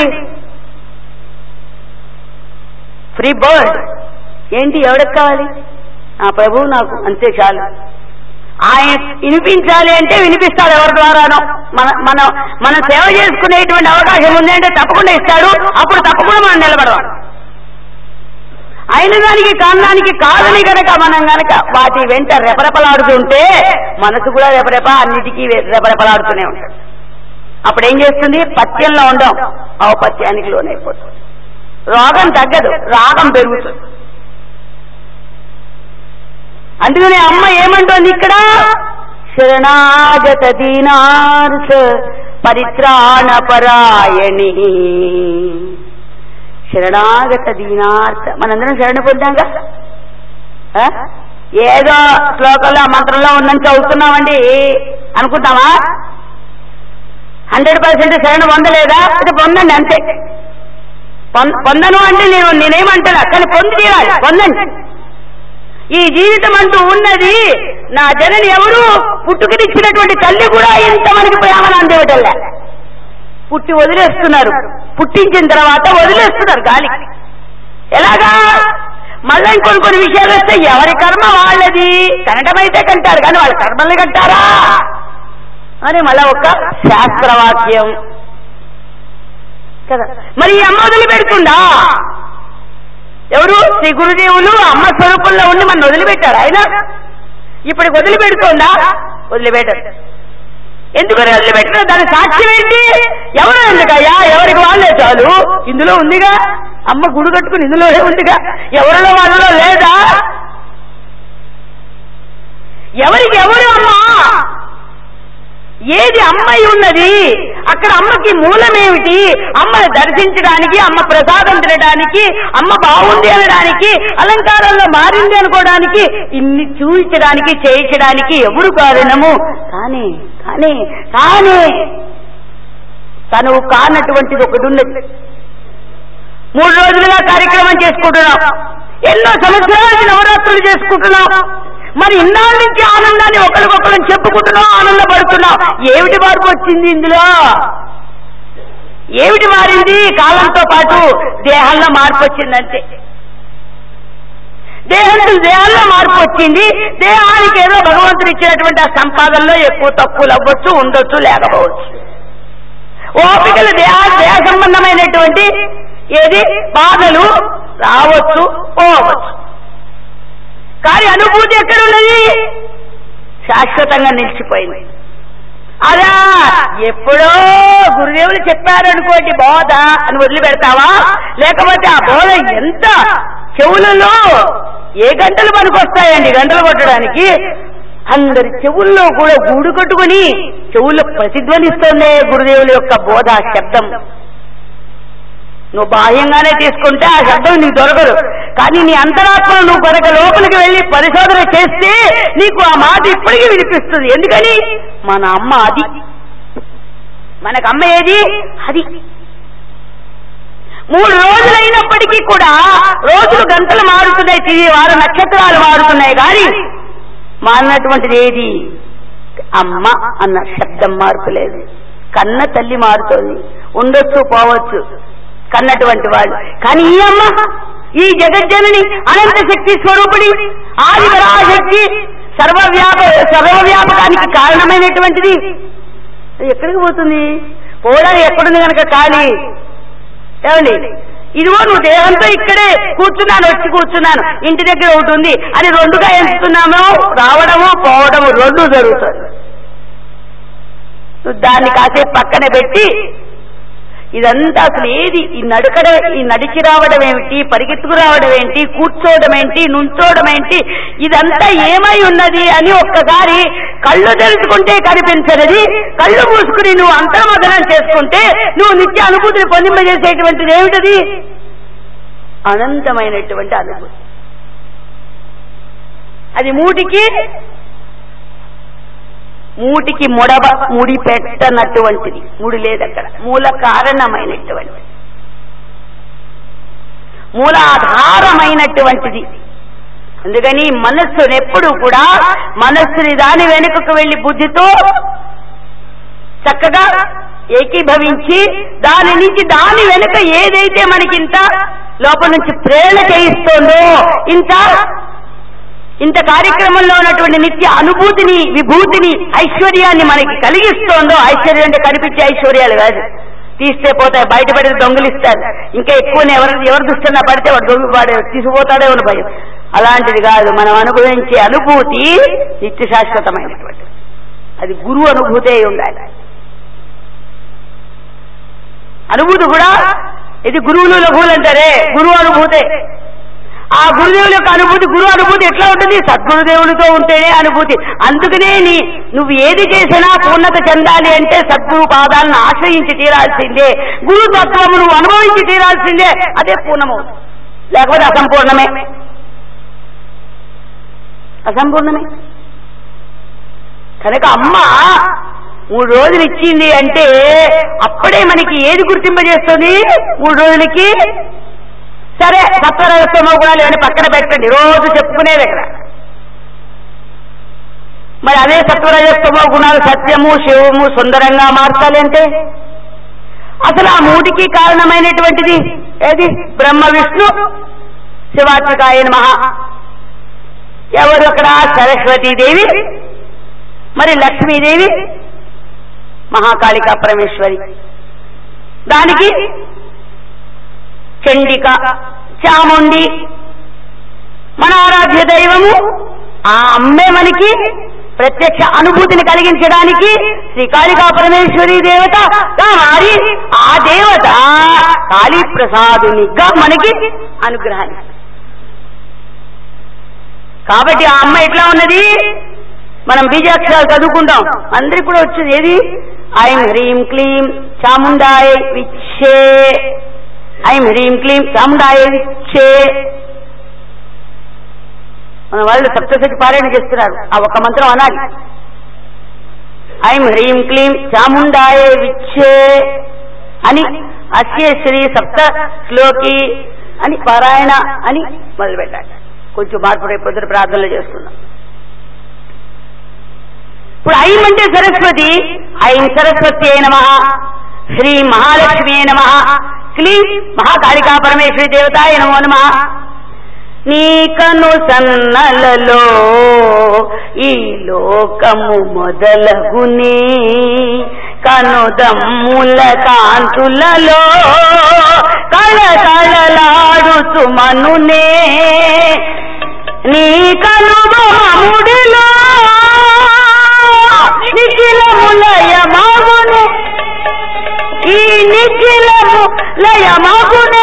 ఫ్రీ బర్డ్ ఏంటి? ఎవరికి కావాలి? ఆ ప్రభువు నాకు అంతే చాలు. ఆయన వినిపించాలి అంటే వినిపిస్తాడు ఎవరి ద్వారానో. మన మన మనం సేవ చేసుకునేటువంటి అవకాశం ఉంది అంటే తప్పకుండా ఇస్తాడు. అప్పుడు తప్పకుండా మనం నిలబడదాం. అయిన దానికి కారణానికి కాదని కనుక మనం కనుక వాటి వెంట రెపరెపలాడుతుంటే మనసు కూడా రెపరెప అన్నిటికీ రెపరెపలాడుతూనే ఉంటాడు. అప్పుడేం చేస్తుంది? పత్యంలో ఉండం, ఔపత్యానికి లోనైపోతుంది. రోగం తగ్గదు, రాగం పెరుగుతుంది. అందుకని అమ్మ ఏమంటోంది ఇక్కడ? శరణాగత దీనార్ష పరిత్రాణ పరాయణి. శరణాగత దీనార్ష. మనందరం శరణ పొందాంగా. ఏదో శ్లోకంలో మంత్రంలో ఉందని చదువుతున్నామండి అనుకుంటామా? హండ్రెడ్ పర్సెంట్ శరణ పొందలేదా? ఇది పొందండి అంతే. పొందను అంటే నేను నేనేమంటాను, కానీ పొంది తీరాలి, పొందండి. ఈ జీవితం అంటూ ఉన్నది, నా జనని ఎవరు పుట్టుకనిచ్చినటువంటి తల్లి కూడా ఇంత మనకి ప్రేమను అందేవటల్లా. పుట్టి వదిలేస్తున్నారు, పుట్టించిన తర్వాత వదిలేస్తున్నారు గాలి. ఎలాగా? మళ్ళా ఇంకొన్ని కొన్ని విషయాలు వస్తే ఎవరి కర్మ వాళ్ళది, కనటమైతే కంటారు కానీ వాళ్ళ కర్మల్ని కంటారా అని మళ్ళా ఒక శాస్త్రవాక్యం కదా. మరి ఈ అమ్మ వదిలిపెడుతుందా? ఎవరు? శ్రీ గురుదేవులు అమ్మ స్వరూపంలో ఉండి మన వదిలిపెట్టారు. ఆయన ఇప్పటికి వదిలిపెడుతోందా? వదిలిపెట్టారు. ఎందుకని వదిలిపెట్టారు? దాని సాక్ష్యం ఏంటి? ఎవరు ఎందుకయ్యా? ఎవరికి వాళ్ళే చాలు. ఇందులో ఉందిగా, అమ్మ గుడి కట్టుకుని ఇందులోనే ఉందిగా, ఎవరిలో వాళ్ళలో లేదా? ఎవరికి ఎవరు అమ్మ? ఏది అమ్మాయి ఉన్నది? అక్కడ అమ్మకి మూలమేమిటి? అమ్మను దర్శించడానికి, అమ్మ ప్రసాదం తినడానికి, అమ్మ బాగుంది అనడానికి, అలంకారంలో మారింది అనుకోవడానికి, ఇన్ని చూపించడానికి చేయించడానికి ఎవరు కారణము? కానీ కానీ కానీ తను కానటువంటిది ఒకటి ఉన్నది. మూడు రోజులుగా కార్యక్రమం చేసుకుంటున్నాం, ఎన్నో సంవత్సరాలకి నవరాత్రులు చేసుకుంటున్నాం. మరి ఇన్నాళ్ళ నుంచి ఆనందాన్ని ఒకరికొకరు చెప్పుకుంటున్నాం, ఆనందపడుతున్నాం. ఏమిటి మార్పు వచ్చింది ఇందులో? ఏమిటి మారింది? కాలంతో పాటు దేహంలో మార్పు వచ్చిందంటే. దేహంలో దేహంలో మార్పు వచ్చింది. దేహానికి ఏదో భగవంతుడు ఇచ్చినటువంటి ఆ సంపాదనలో ఎక్కువ తక్కువలు అవ్వచ్చు, ఉండొచ్చు, లేకపోవచ్చు. ఓపికలు దేహ దేహ సంబంధమైనటువంటి ఏది బాధలు రావచ్చు, పోవచ్చు. కానీ అనుభూతి ఎక్కడున్నది? శాశ్వతంగా నిలిచిపోయింది. అలా ఎప్పుడో గురుదేవులు చెప్పారనుకోండి బోధ అని వదిలిపెడతావా? లేకపోతే ఆ బోధ ఎంత చెవులలో ఏ గంటలు పనికొస్తాయండి గంటలు కొట్టడానికి? అందరి చెవుల్లో కూడా గూడు కట్టుకుని చెవుల్లో ప్రతిధ్వనిస్తోందే గురుదేవుల యొక్క బోధ శబ్దం. నువ్వు బాహ్యంగానే తీసుకుంటే ఆ శబ్దం నీకు దొరకదు. కానీ నీ అంతరాత్మను నువ్వు కనుక లోపలికి వెళ్ళి పరిశోధన చేస్తే నీకు ఆ మాట ఇప్పటికీ వినిపిస్తుంది. ఎందుకని? మన అమ్మ అది. మనకు అమ్మ ఏది? అది. మూడు రోజులైనప్పటికీ కూడా రోజులు గంటలు మారుతున్నాయి, వారు నక్షత్రాలు మారుతున్నాయి, కానీ మారినటువంటిది ఏది? అమ్మ అన్న శబ్దం మార్పులేదు. కన్న తల్లి మారుతోంది, ఉండొచ్చు పోవచ్చు కన్నటువంటి వాళ్ళు. కానీ ఈ అమ్మ, ఈ జగజ్జనని, అనంత శక్తి స్వరూపిణి, ఆది పరాశక్తి, సర్వవ్యాప సర్వవ్యాపకానికి కారణమైనటువంటిది ఎక్కడికి పోతుంది? పోవడానికి ఎక్కడుంది కనుక ఖాళీ? ఏమండి, ఇదిగో నువ్వు దేహంతో ఇక్కడే కూర్చున్నాను, వచ్చి కూర్చున్నాను, ఇంటి దగ్గర ఒకటి ఉంది అని రెండుగా ఎంచుతున్నామో రావడము పోవడము రెండు జరుగుతుంది. దాన్ని కాసేపు పక్కన పెట్టి ఇదంతా అసలు ఏది? ఈ నడుకడ ఈ నడిచి రావడం ఏమిటి, పరిగెత్తుకు రావడం ఏంటి, కూర్చోవడం ఏంటి, నుంచోవడం ఏంటి, ఇదంతా ఏమై ఉన్నది అని ఒక్కసారి కళ్ళు తెలుసుకుంటే కనిపించనిది కళ్ళు మూసుకుని నువ్వు అంతర్మదనం చేసుకుంటే నువ్వు నిత్య అనుభూతిని పొందింపజేసేటువంటిది ఏమిటది? అనంతమైనటువంటి అనుభూతి. అది మూటికి మూటికి ముడబ ముడి పెట్టనటువంటిది. ముడి లేదు అక్కడ. మూల కారణమైనటువంటిది, మూలాధారమైనటువంటిది. అందుకని మనస్సును ఎప్పుడు కూడా మనస్సుని దాని వెనుకకు వెళ్లి బుద్ధితో చక్కగా ఏకీభవించి దాని నుంచి దాని వెనుక ఏదైతే మనకింత లోపల నుంచి ప్రేరణ చేయిస్తోందో, ఇంత ఇంత కార్యక్రమంలో ఉన్నటువంటి నిత్య అనుభూతిని, విభూతిని, ఐశ్వర్యాన్ని మనకి కలిగిస్తోందో, ఐశ్వర్యం అంటే కనిపించే ఐశ్వర్యాలు కాదు, తీస్తే పోతాయి, బయట పడితే దొంగిలిస్తారు, ఇంకా ఎక్కువ ఎవరు ఎవరు దుష్టన్నా పడితే వాడు దొంగ వాడు తీసుకుపోతాడే ఉన్న భయం. అలాంటిది కాదు. మనం అనుభవించే అనుభూతి నిత్య శాశ్వతమైనటువంటి, అది గురువు అనుభూతే ఉండాలి. అనుభూతి కూడా ఇది గురువులు లఘువులు అంటారే, గురువు అనుభూతే. ఆ గురుదేవుల యొక్క అనుభూతి, గురువు అనుభూతి ఎట్లా ఉంటుంది? సద్గురుదేవులతో ఉంటేనే అనుభూతి. అందుకనే నీ నువ్వు ఏది చేసినా పూర్ణత చెందాలి అంటే సద్గురు పాదాలను ఆశ్రయించి తీరాల్సిందే, గురు తత్వము నువ్వు అనుభవించి తీరాల్సిందే. అదే పూర్ణము, లేకపోతే అసంపూర్ణమే. అసంపూర్ణమే. కనుక అమ్మ మూడు రోజులు ఇచ్చింది అంటే అప్పుడే మనకి ఏది గుర్తింపజేస్తుంది? మూడు రోజులకి సరే సత్వరజస్తమో గుణాలు ఏమైనా పక్కన పెట్టండి, రోజు చెప్పుకునేది ఇక్కడ. మరి అదే సత్వరజస్తమో గుణాలు సత్యము శివము సుందరంగా మార్చాలి అంటే అసలు ఆ మూడికి కారణమైనటువంటిది ఏది? బ్రహ్మ విష్ణు శివాత్మికాయ నమః. ఎవరు అక్కడ? సరస్వతీదేవి, మరి లక్ష్మీదేవి, మహాకాళికా పరమేశ్వరి. దానికి చండిక, చాముండి మన ఆరాధ్య దైవము. ఆ అమ్మే మనకి ప్రత్యక్ష అనుభూతిని కలిగించడానికి శ్రీకాళికా పరమేశ్వరి దేవత మారి ఆ దేవత కాళీ ప్రసాదునిగా మనకి అనుగ్రహాన్ని. కాబట్టి ఆ అమ్మ ఎట్లా ఉన్నది? మనం బీజాక్షరాలు చదువుకుంటాం, అందరికి కూడా వచ్చేది ఏది? ఐం హ్రీం క్లీం చాముండాయ విచ్చే, ఐం హ్రీం క్లీం చాముండాయ విచ్చే. మన వాళ్ళు సప్తశతి పారాయణ చేస్తున్నారు, ఆ ఒక మంత్రం అనాలి. ఐం హ్రీం క్లీం చాముండాయ విచ్చే అని అస్య శ్రీ సప్త శ్లోకి అని పారాయణ అని మొదలు పెట్టాలి. కొంచెం మార్పు రేపు పొద్దున ప్రార్థనలు చేసుకుందాం. ఇప్పుడు ఐం అంటే సరస్వతి, ఐం సరస్వతి నమః, శ్రీ మహాలక్ష్మి నమః, క్లీం మహాకాళికా పరమేశ్వరి దేవతాయ నమో నమః. నీ కను సన్నలలో ఈ లోకము మొదలగునే, కనుదమ్ముల కాంతులలో కళకళలాడుతు మనునే, నీ కనుబొమ్మముడిలో నిఖిలము లయమగునే, ఈ నిఖిలము లయమగునే.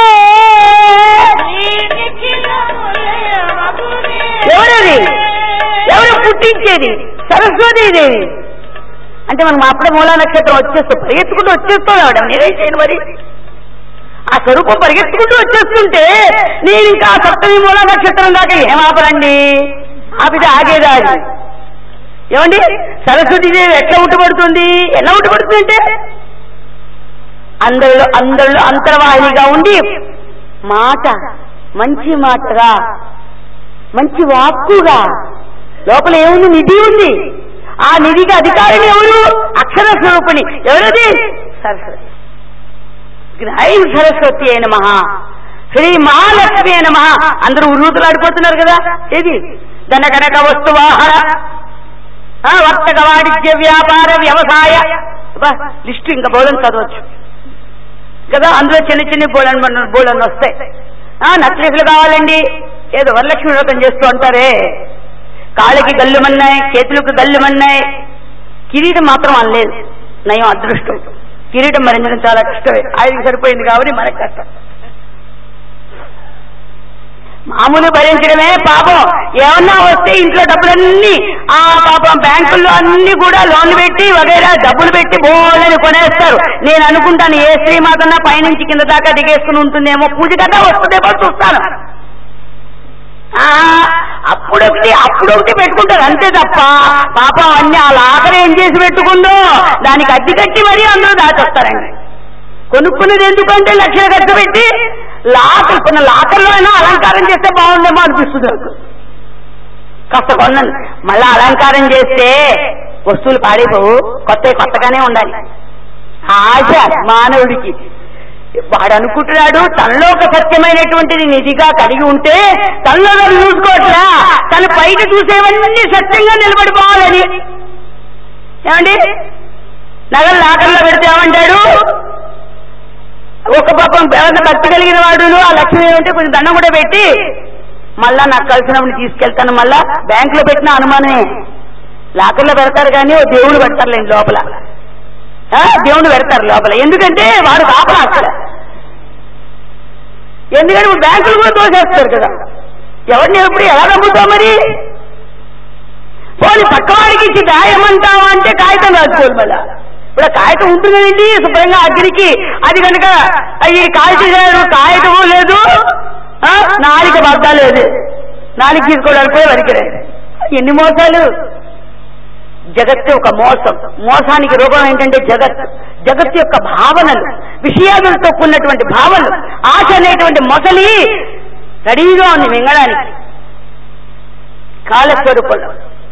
ఎవరది? ఎవరు పుట్టించేది? సరస్వతీదేవి. అంటే మనం అప్పుడే మూలా నక్షత్రం వచ్చేస్తాం, పరిగెత్తుకుంటూ వచ్చేస్తాం. ఆవిడ నేనేం చేయను మరి? ఆ స్వరూపం పరిగెత్తుకుంటూ వచ్చేస్తుంటే నేను ఇంకా సప్తమి మూలా నక్షత్రం దాకా ఏమాపరండి? ఆపితే ఆగేదాది. ఏమండి, సరస్వతీదేవి ఎట్లా ఉట్టుబడుతుంది? ఎలా ఉట్టుబడుతుంది అంటే అందరిలో అందరిలో అంతర్వాహినిగా ఉండి మాట, మంచి మాటగా, మంచి వాక్కుగా, లోపల ఏముంది? నిధి ఉంది. ఆ నిధికి అధికారిని ఎవరు? అక్షర స్వరూపిణి. ఎవరది? సరస్వతి. ఐం సరస్వతి అయిన మహా, శ్రీ మహాలక్ష్మి అయిన మహా. అందరూ ఉరుతులాడిపోతున్నారు కదా. ఏది? ధన కనక వస్తువాహన వర్తక వాణిజ్య వ్యాపార వ్యవసాయ లిస్టు ఇంకా బోధన చదవచ్చు కదా. అందులో చిన్న చిన్న బోళన్ బోళన్ వస్తాయి. నక్లెస్లు కావాలండి, ఏదో వరలక్ష్మి వ్రతం చేస్తూ అంటారే, కాళ్ళకి గల్లుమన్నాయి, చేతులకు గల్లుమన్నాయి. కిరీటం మాత్రం అనలేదు, నయం అదృష్టం. కిరీటం భరించడం చాలా కష్టమే, ఆయనకి సరిపోయింది కాబట్టి మనకు కష్టం. మామూలు భరించడమే పాపం. ఏమన్నా వస్తే ఇంట్లో డబ్బులన్నీ ఆ పాపం బ్యాంకుల్లో అన్ని కూడా లోన్లు పెట్టి వగైరా డబ్బులు పెట్టి బోళ్ళని కొనేస్తారు. నేను అనుకుంటాను ఏ శ్రీమాతన్నా పైనుంచి కింద దాకా దిగేసుకుని ఉంటుందేమో, పూజ కదా వస్తుందేమో చూస్తాను. అప్పుడొకటి అప్పుడొకటి పెట్టుకుంటారు అంతే తప్ప పాపం అన్ని ఆ లాకర్ ఏం చేసి పెట్టుకుందో దానికి అడ్డి కట్టి మరీ అందరూ దాచొస్తారండి. కొనుక్కున్నది ఎందుకంటే లక్షలు ఖర్చు పెట్టి లాకర్ కొన్న లాకర్లో అయినా అలంకారం చేస్తే బాగుండేమో అనిపిస్తుంది నాకు. కాస్త కొన్నాను, మళ్ళా అలంకారం చేస్తే వస్తువులు పాడైపోవు, కొత్త కొత్తగానే ఉండాలి. ఆశ మానవుడికి. వాడు అనుకుంటున్నాడు తనలో ఒక సత్యమైనటువంటిది నిధిగా కలిగి ఉంటే తనలో తను చూసుకోవట్లా, తను బయట చూసేవన్నీ సత్యంగా నిలబడిపోవాలని. ఏమండి, నగలు లాకర్లో పెడితే ఏమంటాడు? ఒక పాపం ఎవరైనా భక్తి కలిగిన వాడు ఆ లక్ష్మి ఉంటే కొంచెం దండం కూడా పెట్టి మళ్ళా నాకు కలిసినప్పుడు తీసుకెళ్తాను. మళ్ళా బ్యాంకులో పెట్టిన అనుమానమే. లాకర్లో పెడతారు కానీ ఓ దేవుడు పెడతారులేండి లోపల, దేవుడు పెడతారు లోపల. ఎందుకంటే వాడు కాపలా అక్కడ. ఎందుకంటే బ్యాంకులు కూడా తోసేస్తారు కదా. ఎవరిని ఎప్పుడు ఎలా నమ్ముతావు మరి? పోనీ పక్కవాడికి ఇచ్చి దాయమంటావా అంటే కాగితం రాసుకోవాలి. మళ్ళా ఇప్పుడు కాగితం ఉంటుంది కదండి శుభ్రంగా అగ్నికి, అది కనుక ఈ కాగితం కాగితము లేదు, నాలిక బద్ద లేదు, నాలిక తీసుకోవడానికి వరకిరే. ఎన్ని మోసాలు! జగత్తు ఒక మోసం, మోసానికి రూపం ఏంటంటే జగత్. జగత్తు యొక్క భావనలు, విషయాలతో కూడినటువంటి భావనలు, ఆశ అనేటువంటి మొసలి రెడీగా ఉంది మింగడానికి కాలస్వరూపంలో.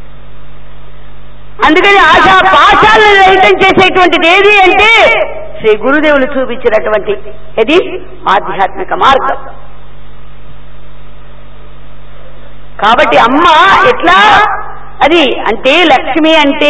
అందుకని ఆశా పాశాలను రహితం చేసేటువంటిది ఏది అంటే శ్రీ గురుదేవులు చూపించినటువంటి ఇది ఆధ్యాత్మిక మార్గం. కాబట్టి అమ్మ ఎట్లా అది అంటే లక్ష్మి అంటే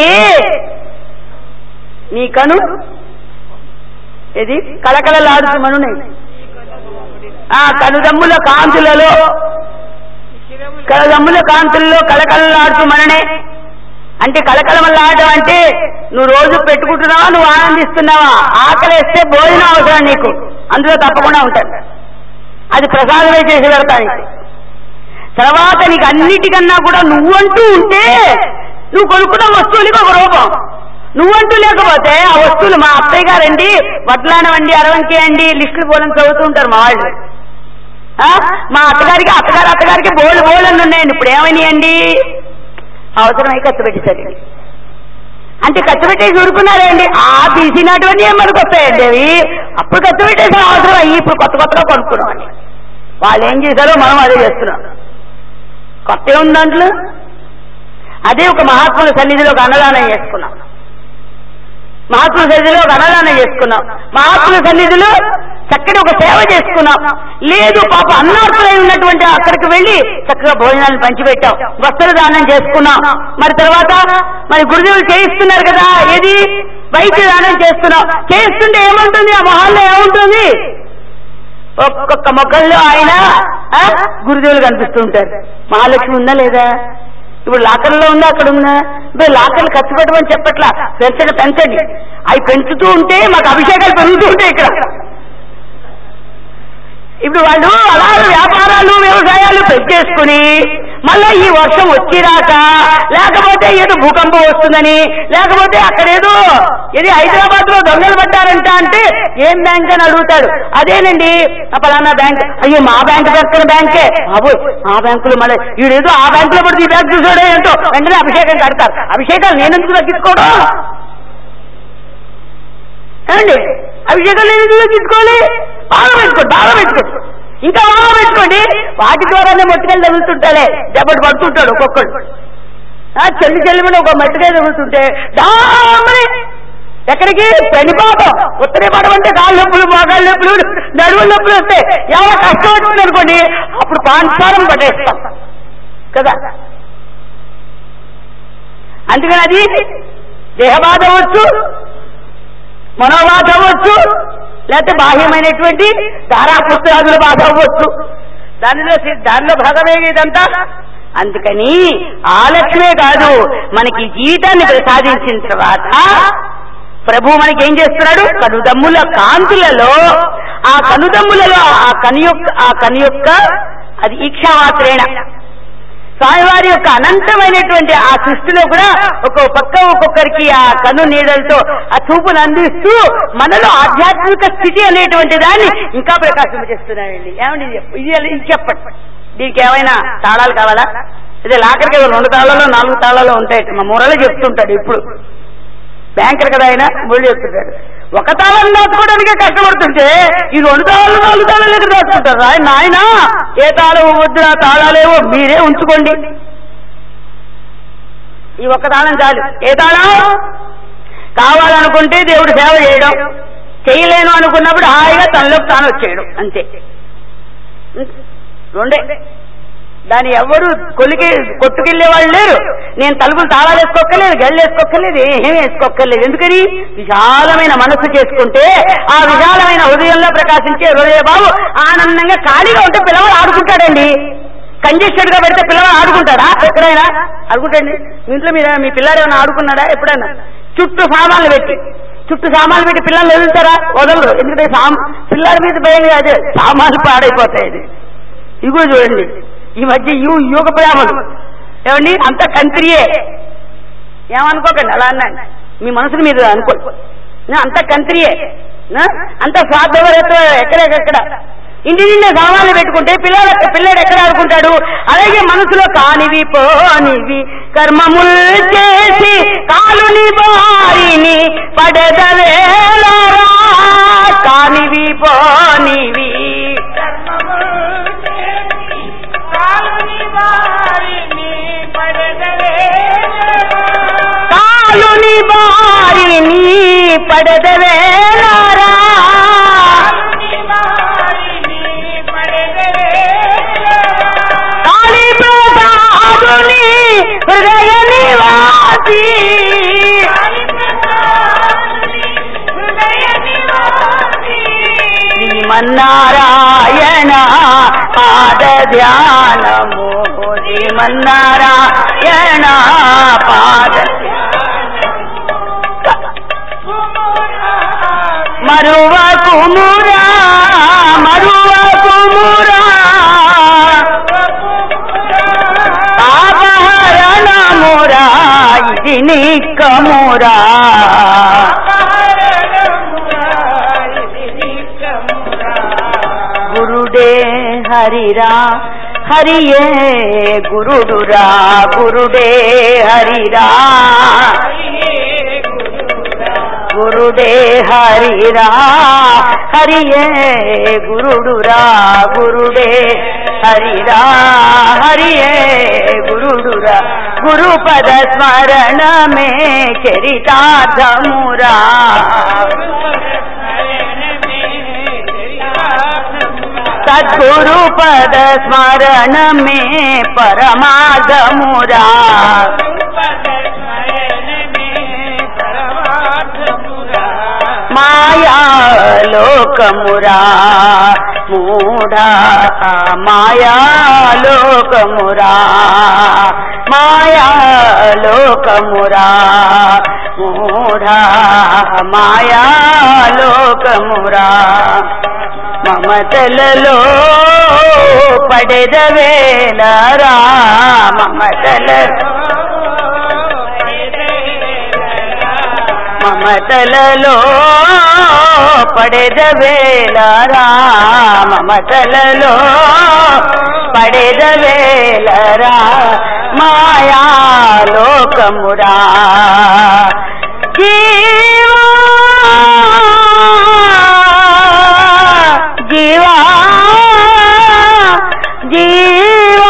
నీ కను ఇది కళకళలాడుతుమను ఆ కనుదమ్ముల కాంతులలో కనుదమ్ముల కాంతుల్లో కళకళలాడుతుమననే అంటే కళకళమలాడటం అంటే నువ్వు రోజు పెట్టుకుంటున్నావా, నువ్వు ఆనందిస్తున్నావా, ఆకలిస్తే భోజనం అవసరం నీకు, అందులో తప్పకుండా ఉంటుంది, అది ప్రసాదమే చేసి పెడతానికి. తర్వాత నీకు అన్నిటికన్నా కూడా నువ్వంటూ ఉంటే నువ్వు కొనుక్కున్న వస్తువులకి ఒక రూపం, నువ్వంటూ లేకపోతే ఆ వస్తువులు మా అత్తయ్య గారండి వడ్లానం అండి అరవంకి అండి లిస్టులు పోలని చదువుతూ ఉంటారు మా వాళ్ళు. మా అత్తగారికి అత్తగారు అత్తగారికి బోలు బోలని ఉన్నాయండి, ఇప్పుడు ఏమనియండి అవసరమై ఖర్చు పెట్టేసరి అంటే ఖర్చు పెట్టేసి ఊరుకున్నారండి. ఆ తీసినటువంటి మనకు వస్తాయండి అవి, అప్పుడు ఖర్చు పెట్టేసిన అవసరం అయ్యి ఇప్పుడు కొత్త కొత్తగా కొనుక్కున్నాం అని. వాళ్ళు ఏం చేశారో మనం అదే చేస్తున్నాం. కొత్త ఉంది దాంట్లో. అదే ఒక మహాత్ముల సన్నిధిలో ఒక అన్నదానం చేసుకున్నాం, మహాత్ముల సన్నిధిలో ఒక అన్నదానం చేసుకున్నాం, మహాత్ముల సన్నిధిలో చక్కటి ఒక సేవ చేసుకున్నాం. లేదు పాప అన్నార్థులై ఉన్నటువంటి అక్కడికి వెళ్ళి చక్కగా భోజనాలను పంచిపెట్టాం, వస్త్ర దానం చేసుకున్నాం. మరి తర్వాత మరి గురుదేవులు చేయిస్తున్నారు కదా, ఏది వైద్య దానం చేస్తున్నాం. చేయిస్తుంటే ఏముంటుంది, ఆ మొహాల్లో ఏముంటుంది, ఒక్కొక్క మొక్కల్లో ఆయన గురుదేవులు కనిపిస్తూ ఉంటారు. మహాలక్ష్మి ఉందా లేదా, ఇప్పుడు లాకర్లో ఉందా అక్కడ ఉందా, ఇప్పుడు లాకర్లు ఖర్చు పెట్టమని చెప్పట్లా, పెంచండి పెంచండి, అవి పెంచుతూ ఉంటే మాకు అభిషేకాలు పెరుగుతూ ఉంటాయి ఇక్కడ. ఇప్పుడు వాళ్ళు అలా వ్యాపారాలు వ్యవసాయాలు పెంచేసుకుని మళ్ళీ ఈ వర్షం వచ్చిరాక, లేకపోతే ఏదో భూకంపం వస్తుందని, లేకపోతే అక్కడేదో ఇది హైదరాబాద్ లో దొంగలు పడ్డారంట అంటే ఏం బ్యాంక్ అని అడుగుతాడు. అదేనండి పలానా బ్యాంక్. అయ్యో మా బ్యాంక్ పెడుతున్న బ్యాంకే బాబు, ఆ బ్యాంకులో మళ్ళీ వీడేదో ఆ బ్యాంకులో పడితే ఈ బ్యాంక్ చూసాడో ఏంటో వెంటనే అభిషేకం కడతారు. అభిషేకాలు నేనెందుకు తగ్గించుకోవడం ఏమండి, అభిషేకాలు నేను ఎందుకు తగ్గించుకోవాలి, బాగా పెట్టుకోండి బాగా పెట్టుకోండి ఇంకా బాగా పెట్టుకోండి. వాటి ద్వారానే మొట్టుకెళ్ళి తగులుతుంటాలే, దెబ్బలు పడుతుంటాడు ఒక్కొక్కడు. చెల్లి చెల్లిమని ఒక మట్టిగా తగులుతుంటే దామని ఎక్కడికి పెనిపాపం ఉత్తరే పాఠం అంటే కాళ్ళ నొప్పులు మోకాళ్ళ నొప్పులు నడువుల నొప్పులు వస్తే ఎవరో కష్టం వచ్చింది అనుకోండి, అప్పుడు పాన్సారం పట్టేస్తాం కదా. అందుకని అది దేహబాధ అవ్వచ్చు, మనోబాధ అవ్వచ్చు, లేకపోతే బాహ్యమైనటువంటి ధారాపుత్రాదుల బాధ అవ్వచ్చు. దానిలో దానిలో భాగమే ఇదంతా. అందుకని ఆ లక్ష్మే కాదు, మనకి జీవితాన్ని ప్రసాదించిన తర్వాత ప్రభు మనకి ఏం చేస్తున్నాడు, కనుదమ్ముల కాంతులలో ఆ కనుదమ్ములలో ఆ కను యొక్క ఆ కను యొక్క అది ఈక్షామాత్రేణ స్వామివారి యొక్క అనంతమైనటువంటి ఆ సృష్టిలో కూడా ఒక్కొక్క పక్క ఒక్కొక్కరికి ఆ కను నీడలతో ఆ చూపును అందిస్తూ మనలో ఆధ్యాత్మిక స్థితి అనేటువంటి దాన్ని ఇంకా ప్రకాశింపజేస్తున్నాయండి. ఏమండి ఇది చెప్పండి, దీనికి ఏమైనా తాళాలు కావాలా? ఇదే లాకర్కి రెండు తాళాలు నాలుగు తాళాలు ఉంటాయి, మా మూరలో చెప్తుంటాడు. ఇప్పుడు బ్యాంకర్ కదా ఆయన మూడు చెప్తుంటాడు. ఒక తాళం దాచుకోవడానికే కష్టపడుతుంటే ఈ రెండు తాళాలు నాలుగు తాళాలు ఎక్కడ దాచుకుంటారు ఆయన? ఆయన ఏ తాళం వద్దు, ఆ తాళాలేవో మీరే ఉంచుకోండి, ఈ ఒక్క తాళం చాలు. ఏ తాళం కావాలనుకుంటే దేవుడు సేవ చేయడం, చేయలేను అనుకున్నప్పుడు హాయిగా తనలోకి తాను వచ్చేయడం, అంతే. రెండే. దాన్ని ఎవరు కొలికి కొట్టుకెళ్లే వాళ్ళు లేరు. నేను తలుపులు తాళాలు వేసుకోక్కర్లేదు, గళ్ళు వేసుకోక్కర్లేదు, ఏమీ వేసుకోక్కర్లేదు. ఎందుకని విశాలమైన మనస్సు చేసుకుంటే ఆ విశాలమైన హృదయంలో ప్రకాశించే హృదయ బాబు ఆనందంగా ఖాళీగా ఉంటే పిల్లవాడు ఆడుకుంటాడండి. కంజెస్టెడ్ గా పెడితే పిల్లవాడు ఆడుకుంటాడా? ఎక్కడైనా ఆడుకుంటాడండి. మీ ఇంట్లో మీద మీ పిల్లాడు ఏమైనా ఆడుకున్నాడా ఎప్పుడైనా? చుట్టూ సామాన్లు పెట్టి చుట్టూ సామాన్లు పెట్టి పిల్లలు వదులుతారా? వదలరు. ఎందుకంటే సామా పిల్లల మీద భయం కాదు, సామాన్లు పాడైపోతాయి. ఇది ఇగో చూడండి, ఈ మధ్య యూ యోగ ప్రేమలు ఏమండి అంత కంత్రియే. ఏమనుకోకండి అలా అన్నాను, మీ మనసుని మీరు అనుకో. అంత కంత్రియే, అంత స్వార్థపరత ఎక్కడెక్కడ ఇంటి నిండా సామాన్లు పెట్టుకుంటే పిల్లల పిల్లడు ఎక్కడ ఆడుకుంటాడు? అలాగే మనసులో కానివి పోనివి కర్మముల్ చేసి కాలుని బారిని పడదవేలా కానివి పోనివి కాలుని బారిని పడదవేలారా హృదయ నివాసి శ్రీమన్నారాయణ పాద ధ్యానము శ్రీమన్నారాయణ పాద మరువ కుమురా మరువ కుమురా పాపహరణమురా ఇది నిక్కమురా గురుడే హరిరా హరియే గురుడురా గురుడే హరిరా గురుడే హరిరా హరియే గురుడురా గురుడే హరిరా హరియే గురుడురా గురుపద స్మరణ మే చరితార్థమురా సద్గురు పద స్మరణ మే పరమాగమురా మాయాలోకమురా మూఢా మాయాలోకమురా మాయాలోకమురా మూఢా మాయాలోకమురా మమతలలో పడెదవేలరా మమతల మమతలలో పడెదవేలరా మమతలలో పడెదవేలరా మాయాలోకమురా జీవా జీవా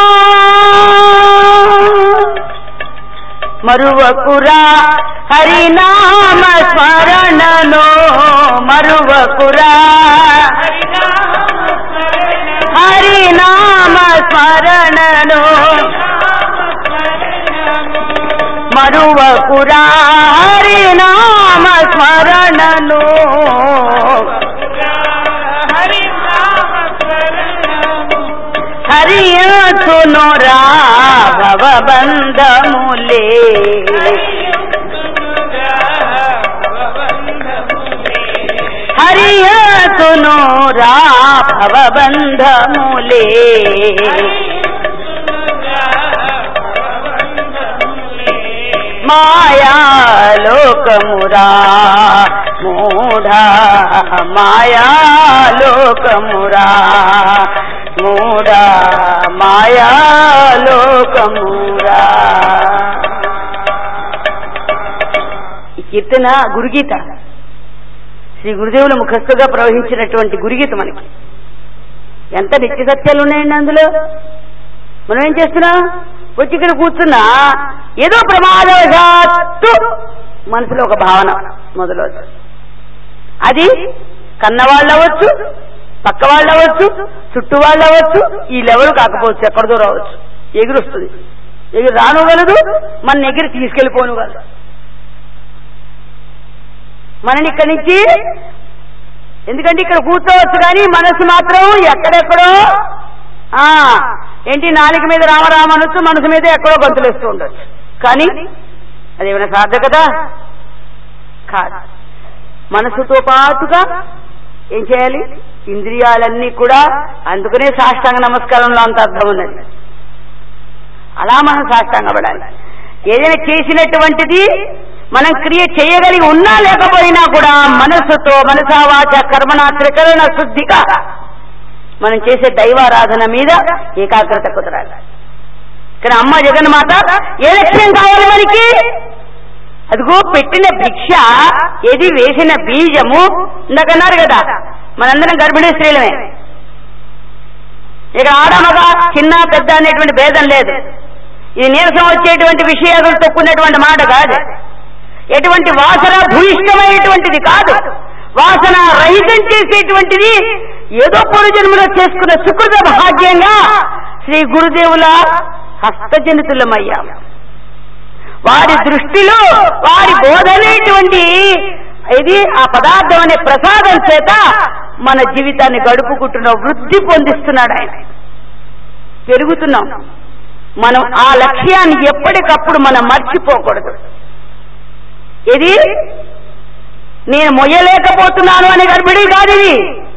మరువకురా హరినామ స్మరణలో మరువకురా హరినామ స్మరణలో మరువకురా హరినామ స్మరణలో హరియసునురా భవబంధములే హరియసునురా భవబంధములే మాయాలోకమురా మూఢా మాయాలోకమురా మూఢా మాయాలోకమురా. ఈ కీర్తన గురుగీత, శ్రీ గురుదేవుల ముఖస్థుగా ప్రవహించినటువంటి గురుగీత. మనకి ఎంత నిత్య సత్యాలు ఉన్నాయండి అందులో. మనం ఏం చేస్తున్నాం? వచ్చి ఇక్కడ కూర్చున్నా ఏదో ప్రమాదవశాత్తు మనసులో ఒక భావన మొదలవుతుంది. అది కన్నవాళ్ళు అవ్వచ్చు, పక్క వాళ్ళు అవ్వచ్చు, చుట్టూ వాళ్ళు అవ్వచ్చు, ఈ లెవెల్ కాకపోవచ్చు, ఎక్కడిదో రావచ్చు. ఎగిరి వస్తుంది, ఎగిరి రానుగలదు, మన ఎగిరి తీసుకెళ్ళిపోనుగలదు. మనని ఇక్కడి నుంచి, ఎందుకంటే ఇక్కడ కూర్చోవచ్చు కానీ మనసు మాత్రం ఎక్కడెక్కడో ఆ ఏంటి నాలుగు మీద రామరామ అనొచ్చు, మనసు మీద ఎక్కడో గొంతులేస్తూ ఉండొచ్చు. కానీ అదేమైనా సార్థకత కాదు. మనసుతో పాటుగా ఏం చేయాలి? ఇంద్రియాలన్నీ కూడా. అందుకనే సాష్టాంగ నమస్కారంలో అంత అర్థం ఉన్నది. అలా మనం సాష్టాంగపడాలి. ఏదైనా చేసినటువంటిది మనం క్రియ చేయగలిగి ఉన్నా లేకపోయినా కూడా మనస్సుతో మనసావాచ కర్మణ త్రికరణ శుద్ధిగా మనం చేసే దైవారాధన మీద ఏకాగ్రత కుదరాలి. కానీ అమ్మ జగన్మాత ఏ లక్ష్యం కావాలి మనకి? అదిగో పెట్టిన భిక్ష, ఏది వేసిన బీజము. ఇందాకన్నారు కదా మనందరం గర్భిణీ స్త్రీలమే. ఇక ఆడమగా చిన్న పెద్ద అనేటువంటి భేదం లేదు. ఇది నీరసం వచ్చేటువంటి విషయాలు తొక్కున్నటువంటి మాట కాదు. ఎటువంటి వాసన భూయిష్టమైనటువంటిది కాదు. వాసన రహితం చేసేటువంటిది ఏదో పూర్వజన్మలో చేసుకున్న సుకృత భాగ్యంగా శ్రీ గురుదేవుల హస్తజనితులమయ్యాం. వారి దృష్టిలో వారి బోధనేటువంటి ఇది ఆ పదార్థం అనే ప్రసాదం చేత మన జీవితాన్ని గడుపుకుంటున్నాం, వృద్ధి పొందిస్తున్నాడు ఆయన. పెరుగుతున్నాం. మనం ఆ లక్ష్యాన్ని ఎప్పటికప్పుడు మనం మర్చిపోకూడదు. ఇది నేను మొయ్యలేకపోతున్నాను అనే గర్భిడీ కాదు ఇది.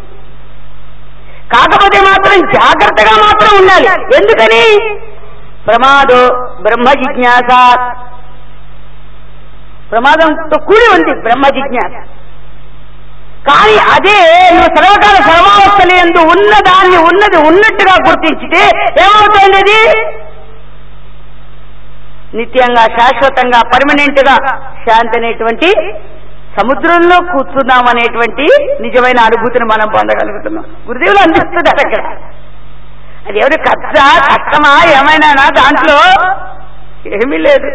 కాకపోతే మాత్రం జాగ్రత్తగా మాత్రం ఉండాలి. ఎందుకని? ప్రమాదో బ్రహ్మ జిజ్ఞాస, ప్రమాదంతో కూడి ఉంది బ్రహ్మ జిజ్ఞాస. కానీ అదే నువ్వు సర్వకాల సర్వావస్థలందు ఉన్నదాన్ని ఉన్నది ఉన్నట్టుగా గుర్తించితే ఏమవుతుంది? అది నిత్యంగా శాశ్వతంగా పర్మనెంట్ గా శాంతి అనేటువంటి సముద్రంలో కూర్చున్నాం అనేటువంటి నిజమైన అనుభూతిని మనం పొందగలుగుతున్నాం. గురుదేవులు అందిస్తున్నారు అక్కడ. అది ఎవరి కష్ట కష్టమా ఏమైనా దాంట్లో ఏమీ లేదు.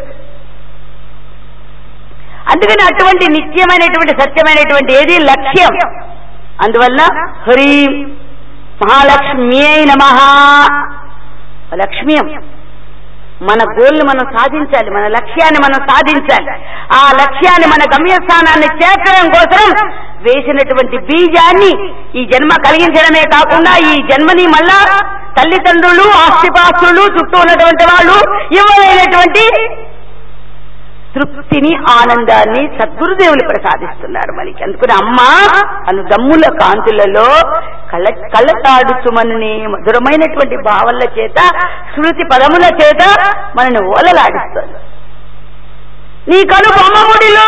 అందుకని అటువంటి నిత్యమైనటువంటి సత్యమైనటువంటి ఏది లక్ష్యం. అందువల్ల హ్రీం మహాలక్ష్మ్యై నమః. లక్ష్మ్యం మన గోల్ని మనం సాధించాలి, మన లక్ష్యాన్ని మనం సాధించాలి. ఆ లక్ష్యాన్ని మన గమ్యస్థానాన్ని చేర్చడం కోసం వేసినటువంటి బీజాన్ని ఈ జన్మ కలిగించడమే కాకుండా ఈ జన్మని మళ్ళా తల్లిదండ్రులు, ఆస్తిపాస్తులు, చుట్టూ ఉన్నటువంటి వాళ్ళు ఇవ్వలేనటువంటి తృప్తిని, ఆనందాన్ని సద్గురుదేవులు ప్రసాదిస్తున్నారు మనకి. అందుకని అమ్మ అను దమ్ముల కాంతులలో కళ్ళ కళ్ళతాడుచుమని మధురమైనటువంటి భావనల చేత, స్మృతి పదముల చేత మనని ఓలలాడిస్తుంది. నీ కను బొమ్మముడిలో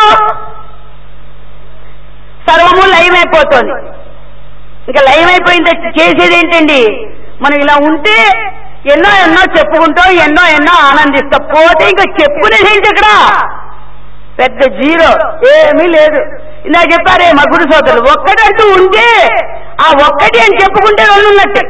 సర్వము లయమైపోతుంది. ఇంకా లయమైపోయింది చేసేది ఏంటండి? మనం ఇలా ఉంటే ఎన్నో ఎన్నో చెప్పుకుంటాం, ఎన్నో ఎన్నో ఆనందిస్తాం. పోతే ఇంకా చెప్పుకునేది ఏంటి? ఇక్కడ పెద్ద జీరో, ఏమీ లేదు. ఇలా చెప్పారే మా గురు సోదరులు, ఒక్కటంటూ ఉంటే ఆ ఒక్కటి అని చెప్పుకుంటే వాళ్ళు ఉన్నట్టే.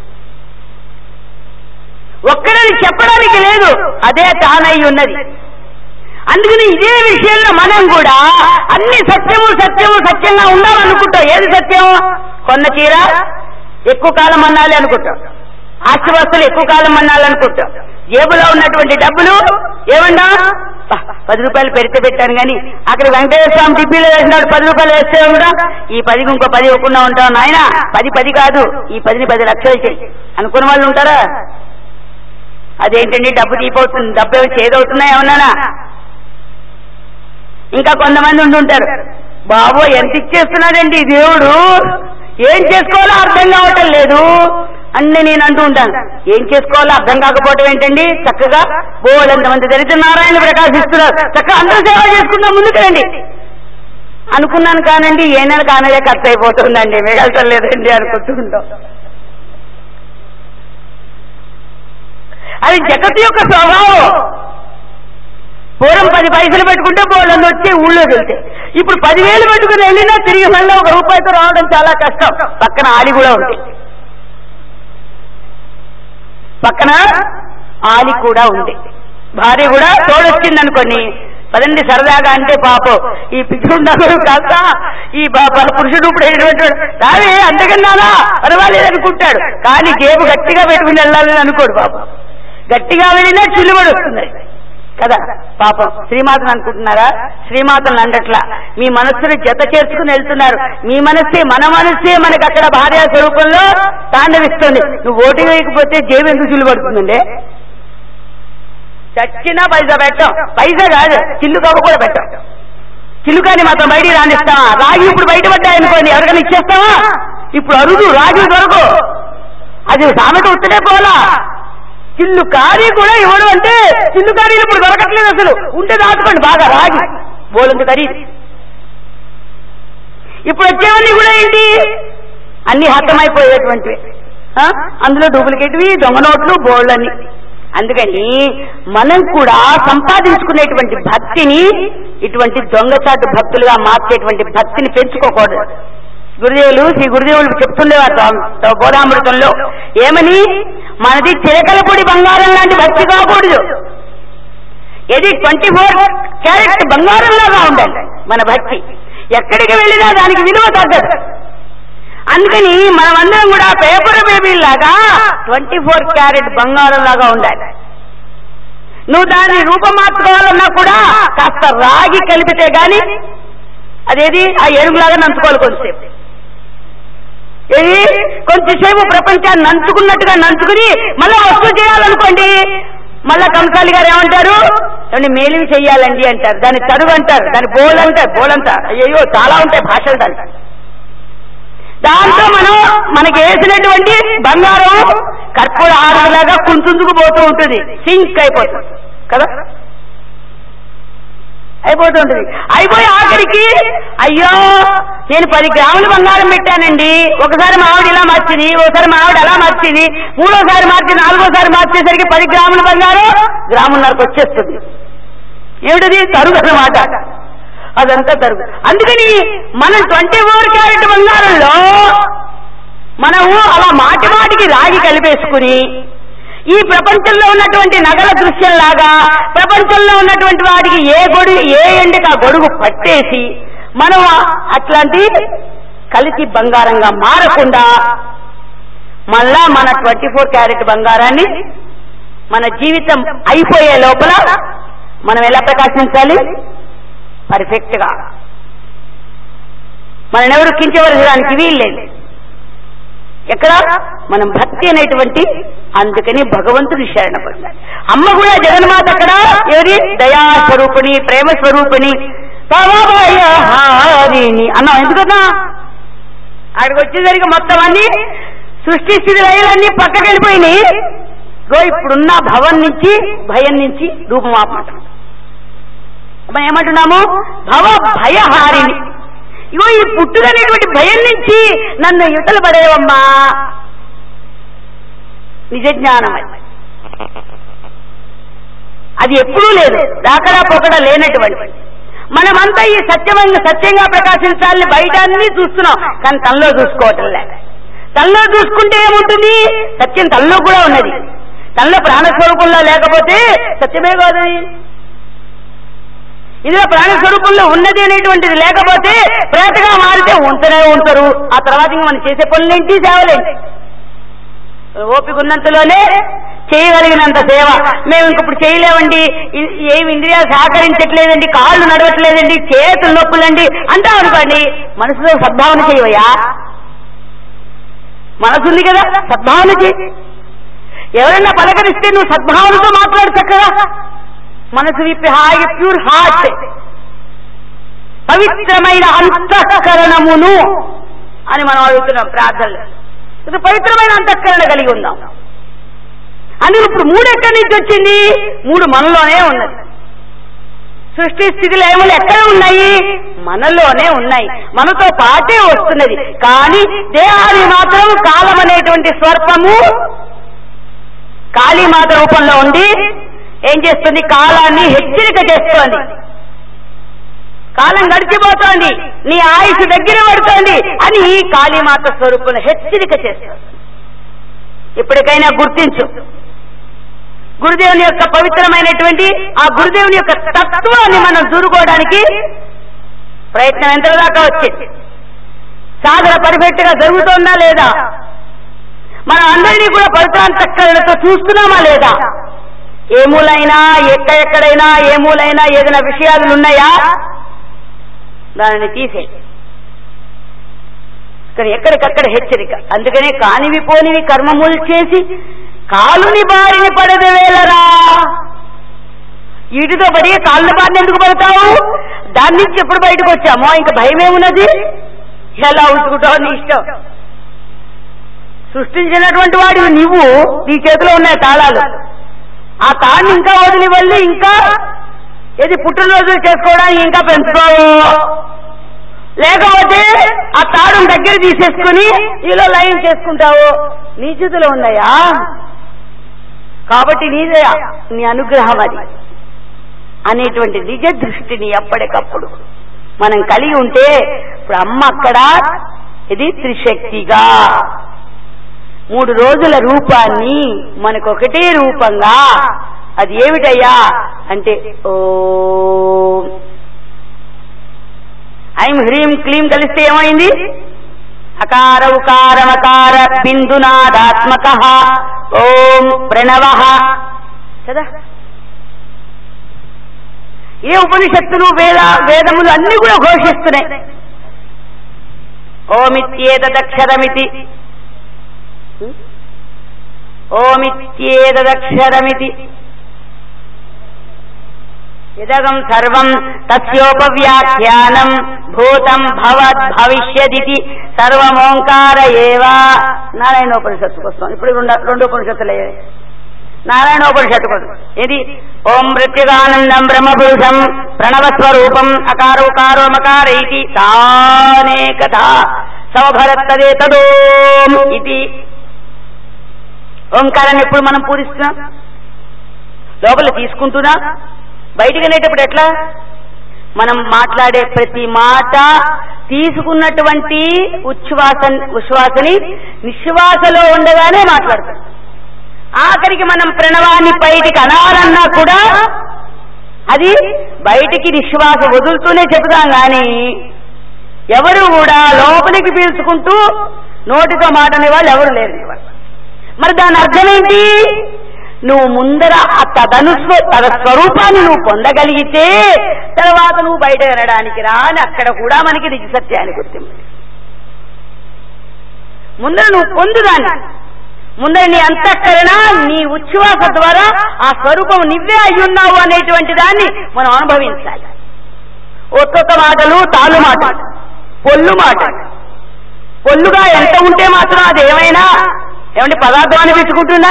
ఒక్కడని చెప్పడానికి లేదు, అదే తానై ఉన్నది. అందుకని ఇదే విషయంలో మనం కూడా అన్ని సత్యము సత్యము సత్యంగా ఉండాలనుకుంటాం. ఏది సత్యం? కొన్న చీర ఎక్కువ కాలం అన్నాలి అనుకుంటాం, ఆస్తివస్తులు ఎక్కువ కాలం అన్నాలనుకుంటాం, జేబులో ఉన్నటువంటి డబ్బులు ఏమన్నా పది రూపాయలు పెడితే పెట్టాను కానీ అక్కడ వెంకటేశ్వర స్వామి డిబ్బీలో వేసినాడు పది రూపాయలు వేస్తే కూడా ఈ పదికి ఇంకో పది ఇవ్వకుండా ఉంటాం. నాయన పది పది కాదు, ఈ పదిని పది లక్షలు చెయ్యి అనుకున్న వాళ్ళు ఉంటారా? అదేంటండి డబ్బు తీపవుతుంది, డబ్బు ఏమి చేదవుతున్నాయి ఏమన్నానా? ఇంకా కొంతమంది ఉంటుంటారు, బాబు ఎంత ఇచ్చేస్తున్నాడండి దేవుడు, ఏం చేసుకోవాలో అర్థం కావటం లేదు అన్ని నేను అంటూ ఉంటాను. ఏం చేసుకోవాలో అర్థం కాకపోవటం ఏంటండి? చక్కగా బోలంతమంది దళిత నారాయణ ప్రకాశిస్తున్నారు, చక్కగా అందరూ సేవ చేసుకుంటాం, ముందుకు రండి అనుకున్నాను. కానండి ఏ నెల కానదే ఖర్చు అయిపోతుందండి, మిగలటం లేదండి అనుకుంటుంటాం. అది జగత్తు యొక్క స్వభావం. పూర్వం పది పైసలు పెట్టుకుంటే బోళ్ళని వచ్చి ఊళ్ళోకి వెళ్తే, ఇప్పుడు పదివేలు పెట్టుకుని వెళ్ళినా తిరిగి మళ్ళీ ఒక రూపాయితో రావడం చాలా కష్టం. పక్కన ఆలి కూడా ఉంది, పక్కన ఆలి కూడా ఉంది, భార్య కూడా తోడొచ్చింది అనుకోండి, పదండి సరదాగా అంటే పాపం ఈ పిచ్చుకుంటారు కాస్త ఈ పురుషుడు ఇప్పుడు రావే అంతకన్నానా పర్వాలేదనుకుంటాడు. కానీ జేబు గట్టిగా పెట్టుకుని వెళ్ళాలని అనుకోడు పాపం. గట్టిగా వెళ్ళినా చిల్లుబడి వస్తుంది కదా పాపం. శ్రీమాతను అనుకుంటున్నారా? శ్రీమాతను అండట్లా, మీ మనస్సును జత చేర్చుకుని వెళ్తున్నారు. మీ మనస్సే మన మనస్సే మనకి అక్కడ భార్య స్వరూపంలో తాండవిస్తుంది. నువ్వు ఓటు వేయకపోతే జేబు ఎందుకు చిల్లుబడుతుందండి? చచ్చినా పైసా పెట్టాం, పైసా కాదు చిల్లు కవ్వ కూడా పెట్టాం. చిల్లుకాని మాత్రం బయటికి రానిస్తావా? రాగి ఇప్పుడు బయటపడ్డాయనుకోండి ఎవరికైనా ఇచ్చేస్తావా? ఇప్పుడు అరుదు రాగి దొరకు, అది సామెత ఉత్తనే పోలా. చిల్లు కారీ కూడా ఇవ్వడం అంటే చిల్లు కారీలు ఇప్పుడు దొరకట్లేదు, అసలు ఉంటే దాచుకోండి బాగా రాగి బోలంత ఖరీదు. ఇప్పుడు వచ్చేవన్నీ కూడా ఏంటి? అన్ని హతమైపోయేటువంటివి. అందులో డూప్లికేట్వి దొంగ నోట్లు బోళ్ళని. అందుకని మనం కూడా సంపాదించుకునేటువంటి భక్తిని ఇటువంటి దొంగచాటు భక్తులుగా మార్చేటువంటి భక్తిని పెంచుకోకూడదు. గురుదేవులు శ్రీ గురుదేవులు చెప్తుండేవారు బోధామృతంలో ఏమని, మనది చిలకలపొడి బంగారం లాంటి భక్తి కాకూడదు, ఇది ట్వంటీ ఫోర్ క్యారెట్ బంగారంలాగా ఉండాలి మన భక్తి. ఎక్కడికి వెళ్ళినా దానికి విలువ తగ్గదు. అందుకని మనమందరం కూడా పేపర్ బేబీలాగా ట్వంటీ ఫోర్ క్యారెట్ బంగారం లాగా ఉండాలి. నువ్వు దాన్ని రూపం మార్చుకోవాలన్నా కూడా కాస్త రాగి కలిపితే గాని అదేది ఆ ఏనుగులాగా నంచుకోవాలి. కొంచెంసేపు ఇది కొంచెంసేపు ప్రపంచాన్ని నంచుకున్నట్టుగా నంచుకుని మళ్ళా వస్తువు చేయాలనుకోండి, మళ్ళా కంసాలి గారు ఏమంటారు, దాన్ని మేలివి చెయ్యాలండి అంటారు, దాన్ని చదువు అంటారు, దాన్ని బోల్ అంటారు, బోల్ అంటారు. అయ్యో చాలా ఉంటాయి భాషలు దానికి. దాంతో మనం మనకి వేసినటువంటి బంగారం కర్పూర ఆరులాగా కుంచుందుకు పోతూ ఉంటుంది, సింక్ అయిపోతుంది కదా, అయిపోతుంటుంది. అయిపోయి ఆఖరికి అయ్యో నేను పది గ్రాములు బంగారం పెట్టానండి, ఒకసారి మా ఆవిడ ఇలా మార్చింది, ఒకసారి మా ఆవిడ అలా మార్చింది, మూడోసారి మార్చి నాలుగోసారి మార్చేసరికి పది గ్రాముల బంగారం గ్రామున్నరకు వచ్చేస్తుంది. ఏమిటది? తరుగు అన్నమాట, అదంతా తరుగు. అందుకని మనం ట్వంటీ ఫోర్ క్యారెట్ బంగారంలో మనము అలా మాటి మాటికి రాగి కలిపేసుకుని ఈ ప్రపంచంలో ఉన్నటువంటి నగల దృశ్యంలాగా ప్రపంచంలో ఉన్నటువంటి వాటికి ఏ గొడుగు ఏ ఎండకి ఆ గొడుగు పట్టేసి మనం అట్లాంటి కలిసి బంగారంగా మారకుండా మళ్ళా మన ట్వంటీ ఫోర్ క్యారెట్ బంగారాన్ని మన జీవితం అయిపోయే లోపల మనం ఎలా ప్రకాశించాలి? పర్ఫెక్ట్ గా. మనం ఎవరు కించవలసడానికి వీల్లేదు. ఎక్కడ? మనం భక్తి అనేటువంటి, అందుకని భగవంతుని శరణ పొందాలి. అమ్మ కూడా జగన్మాత అక్కడ ఎవరి? దయా స్వరూపిణి, ప్రేమ స్వరూపిణి, భవభయహారిణి అన్నాం. ఎందుకన్నా అక్కడికి వచ్చేసరికి మొత్తం అన్ని సృష్టి స్థితి లయలన్నీ పక్కకి వెళ్ళిపోయినాయి. గో ఇప్పుడున్న భవన్ నుంచి భయం నుంచి రూపమాపమంటాం. మనం ఏమంటున్నాము? భవ భయహారిణి. ఇగో ఈ పుట్టుదనేటువంటి భయం నుంచి నన్ను యుతలు పడేవమ్మా నిజ జ్ఞానమై. అది ఎప్పుడూ లేదు, రాకడా పొకడా లేనటువంటి. మనమంతా ఈ సత్యమైన సత్యంగా ప్రకాశించాలని బయట అన్ని చూస్తున్నాం, కానీ తనలో చూసుకోవటం లేక. తనలో చూసుకుంటే ఏముంటుంది? సత్యం తనలో కూడా ఉన్నది. తనలో ప్రాణస్వరూపంలో లేకపోతే సత్యమే కాదు. ఇందులో ప్రాణస్వరూపంలో ఉన్నది అనేటువంటిది లేకపోతే ప్రేతగా మారితే ఉంటనే ఉంటారు. ఆ తర్వాత ఇంక మనం చేసే పనులేంటి, సేవలేంటి? ఓపిక ఉన్నంతలోనే చేయగలిగినంత సేవ. మేము ఇంకప్పుడు చేయలేమండి, ఏమి ఇంద్రియాలు సహకరించట్లేదండి, కాళ్ళు నడవట్లేదండి, చేతులు నొప్పులండి అంటావు అనుకోండి, మనసులో సద్భావన చేయవయ్యా. మనసుంది కదా, సద్భావన చేయి. ఎవరైనా పలకరిస్తే నువ్వు సద్భావనతో మాట్లాడు చక్కగా. మనసు విప్పి హాయి ప్యూర్ హార్ట్, పవిత్రమైన అంతఃకరణమును అని మనం అడుగుతున్నాం ప్రార్థనలు. ఇది పవిత్రమైన అంతఃకరణ కలిగి ఉందాం. అందుకు ఇప్పుడు మూడు ఎక్కడి నుంచి వచ్చింది? మూడు మనలోనే ఉన్నది. సృష్టి స్థితి లయములు ఎక్కడ ఉన్నాయి? మనలోనే ఉన్నాయి, మనతో పాటే వస్తున్నది. కానీ దేహాన్ని మాత్రం కాలం అనేటువంటి స్వర్పము కాళీమాత రూపంలో ఉండి ఏం చేస్తుంది? కాలాన్ని హెచ్చరిక చేస్తోంది. కాలం గడిచిపోతోంది, నీ ఆయుష్ దగ్గర పడుతోంది అని కాళీమాత స్వరూపంలో హెచ్చరిక చేస్తోంది. ఇప్పటికైనా గుర్తించు, గురుదేవుని యొక్క పవిత్రమైనటువంటి ఆ గురుదేవుని యొక్క తత్వాన్ని మనం దూరుకోవడానికి ప్రయత్నం ఎంత దాకా వచ్చింది? సాధన పర్ఫెక్ట్ గా జరుగుతోందా లేదా? మనం అందరినీ కూడా పవిత్రాంతఃకరణతో చూస్తున్నామా లేదా? ఏ మూలైనా ఎక్కడెక్కడైనా ఏ మూలైనా ఏదైనా విషయాలు ఉన్నాయా? దానిని తీసే కానీ ఎక్కడికక్కడ హెచ్చరిక. అందుకనే కానివి పోనివి కర్మములు చేసి కాలుని బారిని పడదు వేలరా. వీటితో పడి కాళ్ళ బారిని ఎందుకు పడతావు? దాని నుంచి ఎప్పుడు బయటకు వచ్చామో ఇంకా భయమేమున్నది? ఎలా ఉంచుకుంటావు నీ ఇష్టం. సృష్టించినటువంటి వాడు నువ్వు, నీ చేతిలో ఉన్నాయి తాళాలు. ఆ తాడిని ఇంకా వదిలి వెళ్ళి ఇంకా ఏది పుట్టినరోజులు చేసుకోవడానికి ఇంకా పెంచుకోవు, లేకపోతే ఆ తాడు దగ్గర తీసేసుకుని నీలో లయం చేసుకుంటావు, నీ చేతిలో ఉన్నాయా. కాబట్టి నీదే నీ అనుగ్రహం అది అనేటువంటి నిజ దృష్టిని ఎప్పటికప్పుడు మనం కలిగి ఉంటే, ఇప్పుడు అమ్మ అక్కడ ఇది త్రిశక్తిగా మూడు రోజుల రూపాన్ని మనకొకటే రూపంగా, అది ఏమిటయ్యా అంటే ఓ ఐం హ్రీం క్లీం కలిస్తే ఏమైంది? అకార ఉకార మకార బిందునాదాత్మక ఓం ప్రణవ కదా. ఏ ఉపనిషత్తులు వేద వేదములు అన్ని కూడా ఘోషిస్తున్నాయి ఓమిత్యేతదక్షరమితి, ఓమిత్యేతదక్షరమితి ఇదగం సర్వం తస్యోపవ్యాఖ్యానం భూతం భవత్ భవిష్యదితి సర్వమోంకార ఏవా. నారాయణోపనిషత్తుకు వస్తాం ఇప్పుడు. రెండు రెండు ఉపనిషత్తులు అయ్యాయి. నారాయణోపనిషత్తు కోసం ఇది ఓం మృత్యుగానందం బ్రహ్మపురుషం ప్రణవస్వరూపం అకారోకారో మకారైతి తానేకథా సవభరత్తదే తదోం ఇది. ఓంకారాన్ని ఎప్పుడు మనం పూరిస్తున్నాం? లోపల తీసుకుంటున్నా, బయటికి వెళ్ళేటప్పుడు ఎట్లా? మనం మాట్లాడే ప్రతి మాట తీసుకున్నటువంటి ఉచ్ఛ్వాస ఉచ్ఛ్వాసని నిశ్వాసలో ఉండగానే మాట్లాడతాం. ఆఖరికి మనం ప్రణవాన్ని బయటికి అనాలన్నా కూడా అది బయటికి నిశ్వాస వదులుతూనే చెబుతాం. కానీ ఎవరు కూడా లోపలికి పీల్చుకుంటూ నోటితో మాటనే వాళ్ళు ఎవరు లేరు. మరి దాని అర్థం ఏంటి? నువ్వు ముందర ఆ తదను తన స్వరూపాన్ని నువ్వు పొందగలిగితే తర్వాత నువ్వు బయట వినడానికి రా అని అక్కడ కూడా మనకి నిజ సత్యాన్ని గుర్తింపు. ముందర నువ్వు పొందుదాన్ని, ముందర నీ అంతఃకరణ నీ ఉచ్ఛ్వాస ద్వారా ఆ స్వరూపం నువ్వే అయ్యున్నావు అనేటువంటి దాన్ని మనం అనుభవించాలి. ఒక్కొక్క మాటలు తాలు మాటలు, పొల్లు మాటలు. పొల్లుగా ఎంత ఉంటే మాత్రం అది ఏమైనా ఏమంటే పదార్థం అనిపించుకుంటుందా?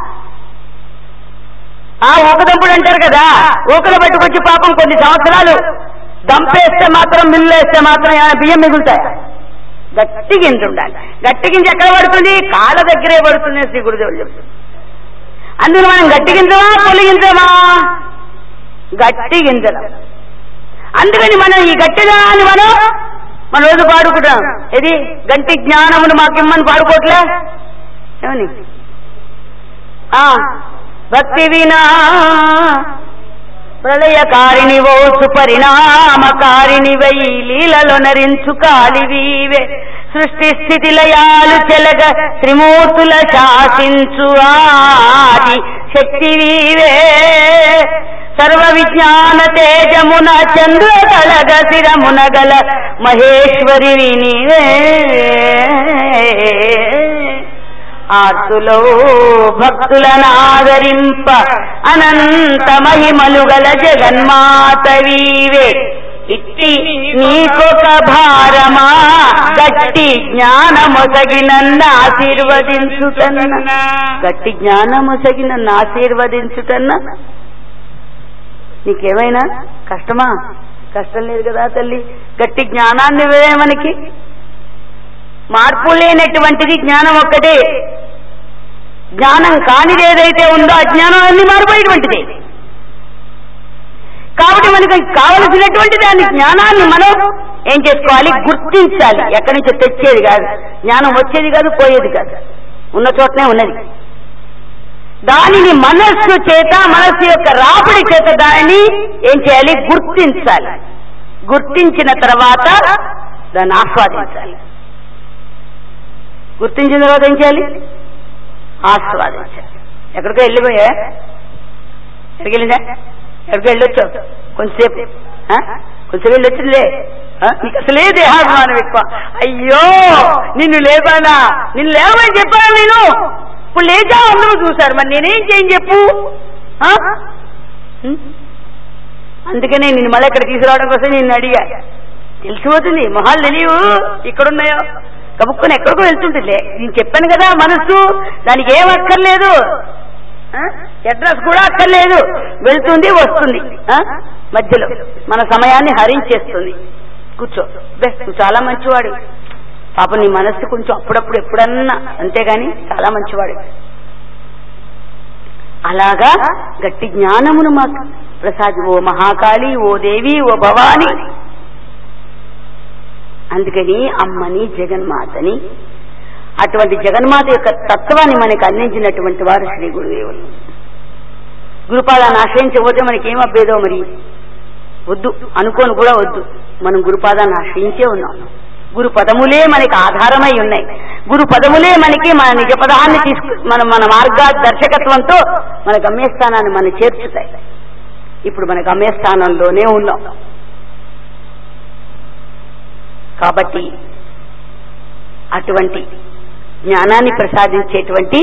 ఆ ఊకదంపుడు అంటారు కదా, ఊకలు పట్టుకొచ్చి పాపం కొన్ని సంవత్సరాలు దంపేస్తే మాత్రం మిల్లు వేస్తే మాత్రం ఏమైనా బియ్యం మిగులుతాయి. గట్టి గింజ ఉండాలి. గట్టి గింజ ఎక్కడ పడుతుంది? కాళ్ళ దగ్గరే పడుతుంది శ్రీ గురుదేవులు చెప్తుంది. అందులో మనం గట్టి గింజమా పొలి గింజమా? గట్టి గింజలు. అందుకని మనం ఈ గట్టిదాన్ని మనం మన రోజు పాడుకుంటాం. ఇది గట్టి జ్ఞానమును మాకిమ్మని పాడుకోవట్లే ఏమని? భక్తి వినా ప్రళయకారిణి ఓ సుపరిణామకారిణి వై లీలలో నరించు కాలివీవే సృష్టి స్థితి లయాలు చెలగ త్రిమూర్తుల శాసించు ఆది శక్తివీవే సర్వ విజ్ఞాన తేజమున చంద్ర కళగ శిరమున గల మహేశ్వరి నీవే ఆర్తులో భక్తులనాదరింప అనంత మహిమలు గల జగన్మాతవీవే ఇట్టి నీకొక భారమా గట్టి జ్ఞానమొసగి నన్ను ఆశీర్వదించుటన్న గట్టి జ్ఞానమొసగి నన్ను ఆశీర్వదించుటన్న నీకేమైనా కష్టమా? కష్టం లేదు కదా తల్లి. గట్టి జ్ఞానాన్ని మనకి మార్పు లేనటువంటిది జ్ఞానం ఒక్కటే. జ్ఞానం కానిది ఏదైతే ఉందో అజ్ఞానం అన్ని మారిపోయేటువంటిది. కాబట్టి మనకి కావలసినటువంటి దాని జ్ఞానాన్ని మనం ఏం చేసుకోవాలి? గుర్తించాలి. ఎక్కడి నుంచో తెచ్చేది కాదు, జ్ఞానం వచ్చేది కాదు, పోయేది కాదు, ఉన్న చోటనే ఉన్నది. దానిని మనస్సు చేత, మనస్సు యొక్క రాబడి చేత దానిని ఏం చేయాలి? గుర్తించాలి. గుర్తించిన తర్వాత దాన్ని ఆస్వాదించాలి. గుర్తించిన తర్వాత ఏం చేయాలి? ఆస్వాదించాలి. ఎక్కడికో వెళ్ళిపోయా? ఎక్కడికి వెళ్ళిందా? ఎక్కడికి వెళ్ళొచ్చావు? కొంచెంసేపు కొంచెం వెళ్ళొచ్చిందిలే. నీకు అసలే దేహాభిమానం ఎక్కువ. అయ్యో నిన్ను లేపానా? నిన్ను లేవని చెప్పాను నేను. ఇప్పుడు లేచా అందరూ చూశారు, మరి నేనేం చేయని చెప్పు. అందుకనే నిన్ను మళ్ళీ ఇక్కడ తీసుకురావడం కోసం నిన్ను అడిగా. తెలిసిపోతుంది మొహాలు తెలియవు ఇక్కడున్నాయో. కబుక్కుని ఎక్కడికో వెళ్తుంటుంది. నేను చెప్పాను కదా, మనస్సు దానికి ఏం అక్కర్లేదు, అడ్రస్ కూడా అక్కర్లేదు, వెళ్తుంది వస్తుంది. మధ్యలో మన సమయాన్ని హరించేస్తుంది. కూర్చో, నువ్వు చాలా మంచివాడు, పాపం నీ మనస్సు కొంచెం అప్పుడప్పుడు ఎప్పుడన్నా, అంతేగాని చాలా మంచివాడు. అలాగా గట్టి జ్ఞానమును మాకు ప్రసాది ఓ మహాకాళి, ఓ దేవి, ఓ భవాని. అందుకని అమ్మని జగన్మాతని, అటువంటి జగన్మాత యొక్క తత్వాన్ని మనకి అందించినటువంటి వారు శ్రీ గురుదేవులు. గురుపాదాన్ని ఆశ్రయించకపోతే మనకేం అబ్బేదో మరి, వద్దు అనుకోను కూడా వద్దు. మనం గురుపాదాన్ని ఆశ్రయించే ఉన్నాం. గురు పదములే మనకి ఆధారమై ఉన్నాయి. గురు పదములే మనకి మన నిజ పదాన్ని తీసుకు మన మన మార్గా దర్శకత్వంతో మన గమ్యస్థానాన్ని మనం చేర్చుతాయి. ఇప్పుడు మన గమ్యస్థానంలోనే ఉన్నాం. కాబట్టి అటువంటి జ్ఞానాన్ని ప్రసాదించేటువంటి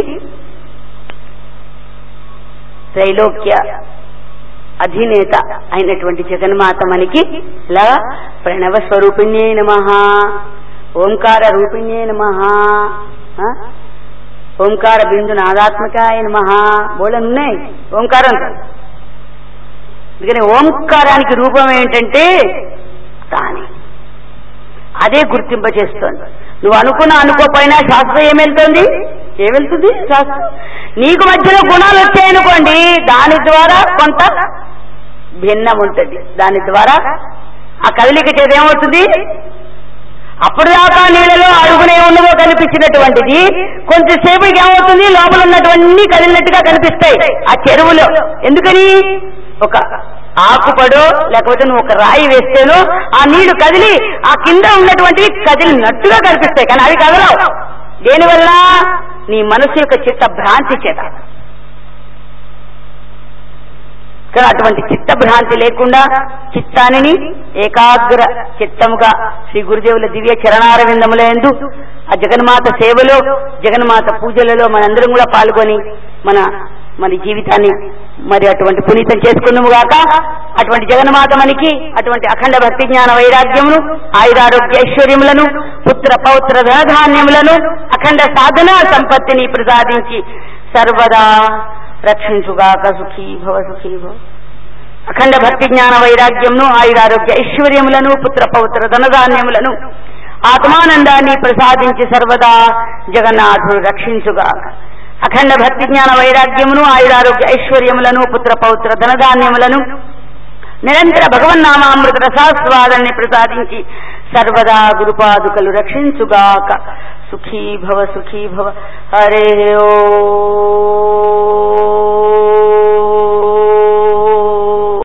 త్రైలోక్య అధినేత అయినటువంటి జగన్మాత మనకి ఇలా ప్రణవ స్వరూపిణ్యే నమః, ఓంకార రూపిణ్యే నమః, ఓంకార బిందు నాదాత్మకాయ నమః బోళనున్నాయి. ఓంకారం అందుకని ఓంకారానికి రూపం ఏంటంటే తానే, అదే గుర్తింపచేస్తోంది. నువ్వు అనుకున్నా అనుకోపోయినా శాస్త్రం ఏమెళ్తోంది, ఏమెళ్తుంది శాస్త్రం. నీకు మధ్యలో గుణాలు వచ్చాయనుకోండి, దాని ద్వారా కొంత భిన్నం ఉంటుంది. దాని ద్వారా ఆ కదలిక చేదేమవుతుంది, అప్పుడు దాకా నీళ్ళలో అడుగునే ఉన్నదో కనిపించినటువంటిది కొంచెంసేపటికి ఏమవుతుంది, లోపల ఉన్నటువంటి కదిలినట్టుగా కనిపిస్తాయి ఆ చెరువులో. ఎందుకని, ఒక ఆకుపడో లేకపోతే నువ్వు ఒక రాయి వేస్తేనో ఆ నీళ్లు కదిలి ఆ కింద ఉన్నటువంటి కదిలినట్టుగా కనిపిస్తాయి, కానీ అవి కదలవు. దేనివల్ల, నీ మనసు యొక్క చిత్త భ్రాంతి చేత. కానీ అటువంటి చిత్త భ్రాంతి లేకుండా చిత్తాన్ని ఏకాగ్ర చిత్తముగా శ్రీ గురుదేవుల దివ్య చరణారవిందముల యందు ఆ జగన్మాత సేవలో, జగన్మాత పూజలలో మనందరం కూడా పాల్గొని మన మన జీవితాన్ని మరి అటువంటి పునీతం చేసుకున్నాము గాక. అటువంటి జగన్మాత మనకి అటువంటి అఖండ భక్తి జ్ఞాన వైరాగ్యమును, ఆయురారోగ్య ఐశ్వర్యములను, పుత్ర పౌత్ర ధనధాన్యములను, అఖండ సాధన సంపత్తిని ప్రసాదించి సర్వదా రక్షించుగాక. సుఖీ భవ సుఖీ భవ. అఖండ భక్తి జ్ఞాన వైరాగ్యమును, ఆయురారోగ్య ఐశ్వర్యములను, పుత్ర పౌత్ర ధనధాన్యములను, ఆత్మానందాన్ని ప్రసాదించి సర్వదా జగన్నాథుడు రక్షించుగాక. అఖండ భక్తి జ్ఞాన వైరాగ్యమును, ఆయురారోగ్య ఐశ్వర్యములను, పుత్ర పౌత్ర ధనధాన్యములను, నిరంతర భగవన్నామామృత రసాస్వాదాన్ని ప్రసాదించి సర్వదా గురుపాదుకలు రక్షించుగాక. సుఖీ భవ సుఖీ భవ. హరే ఓ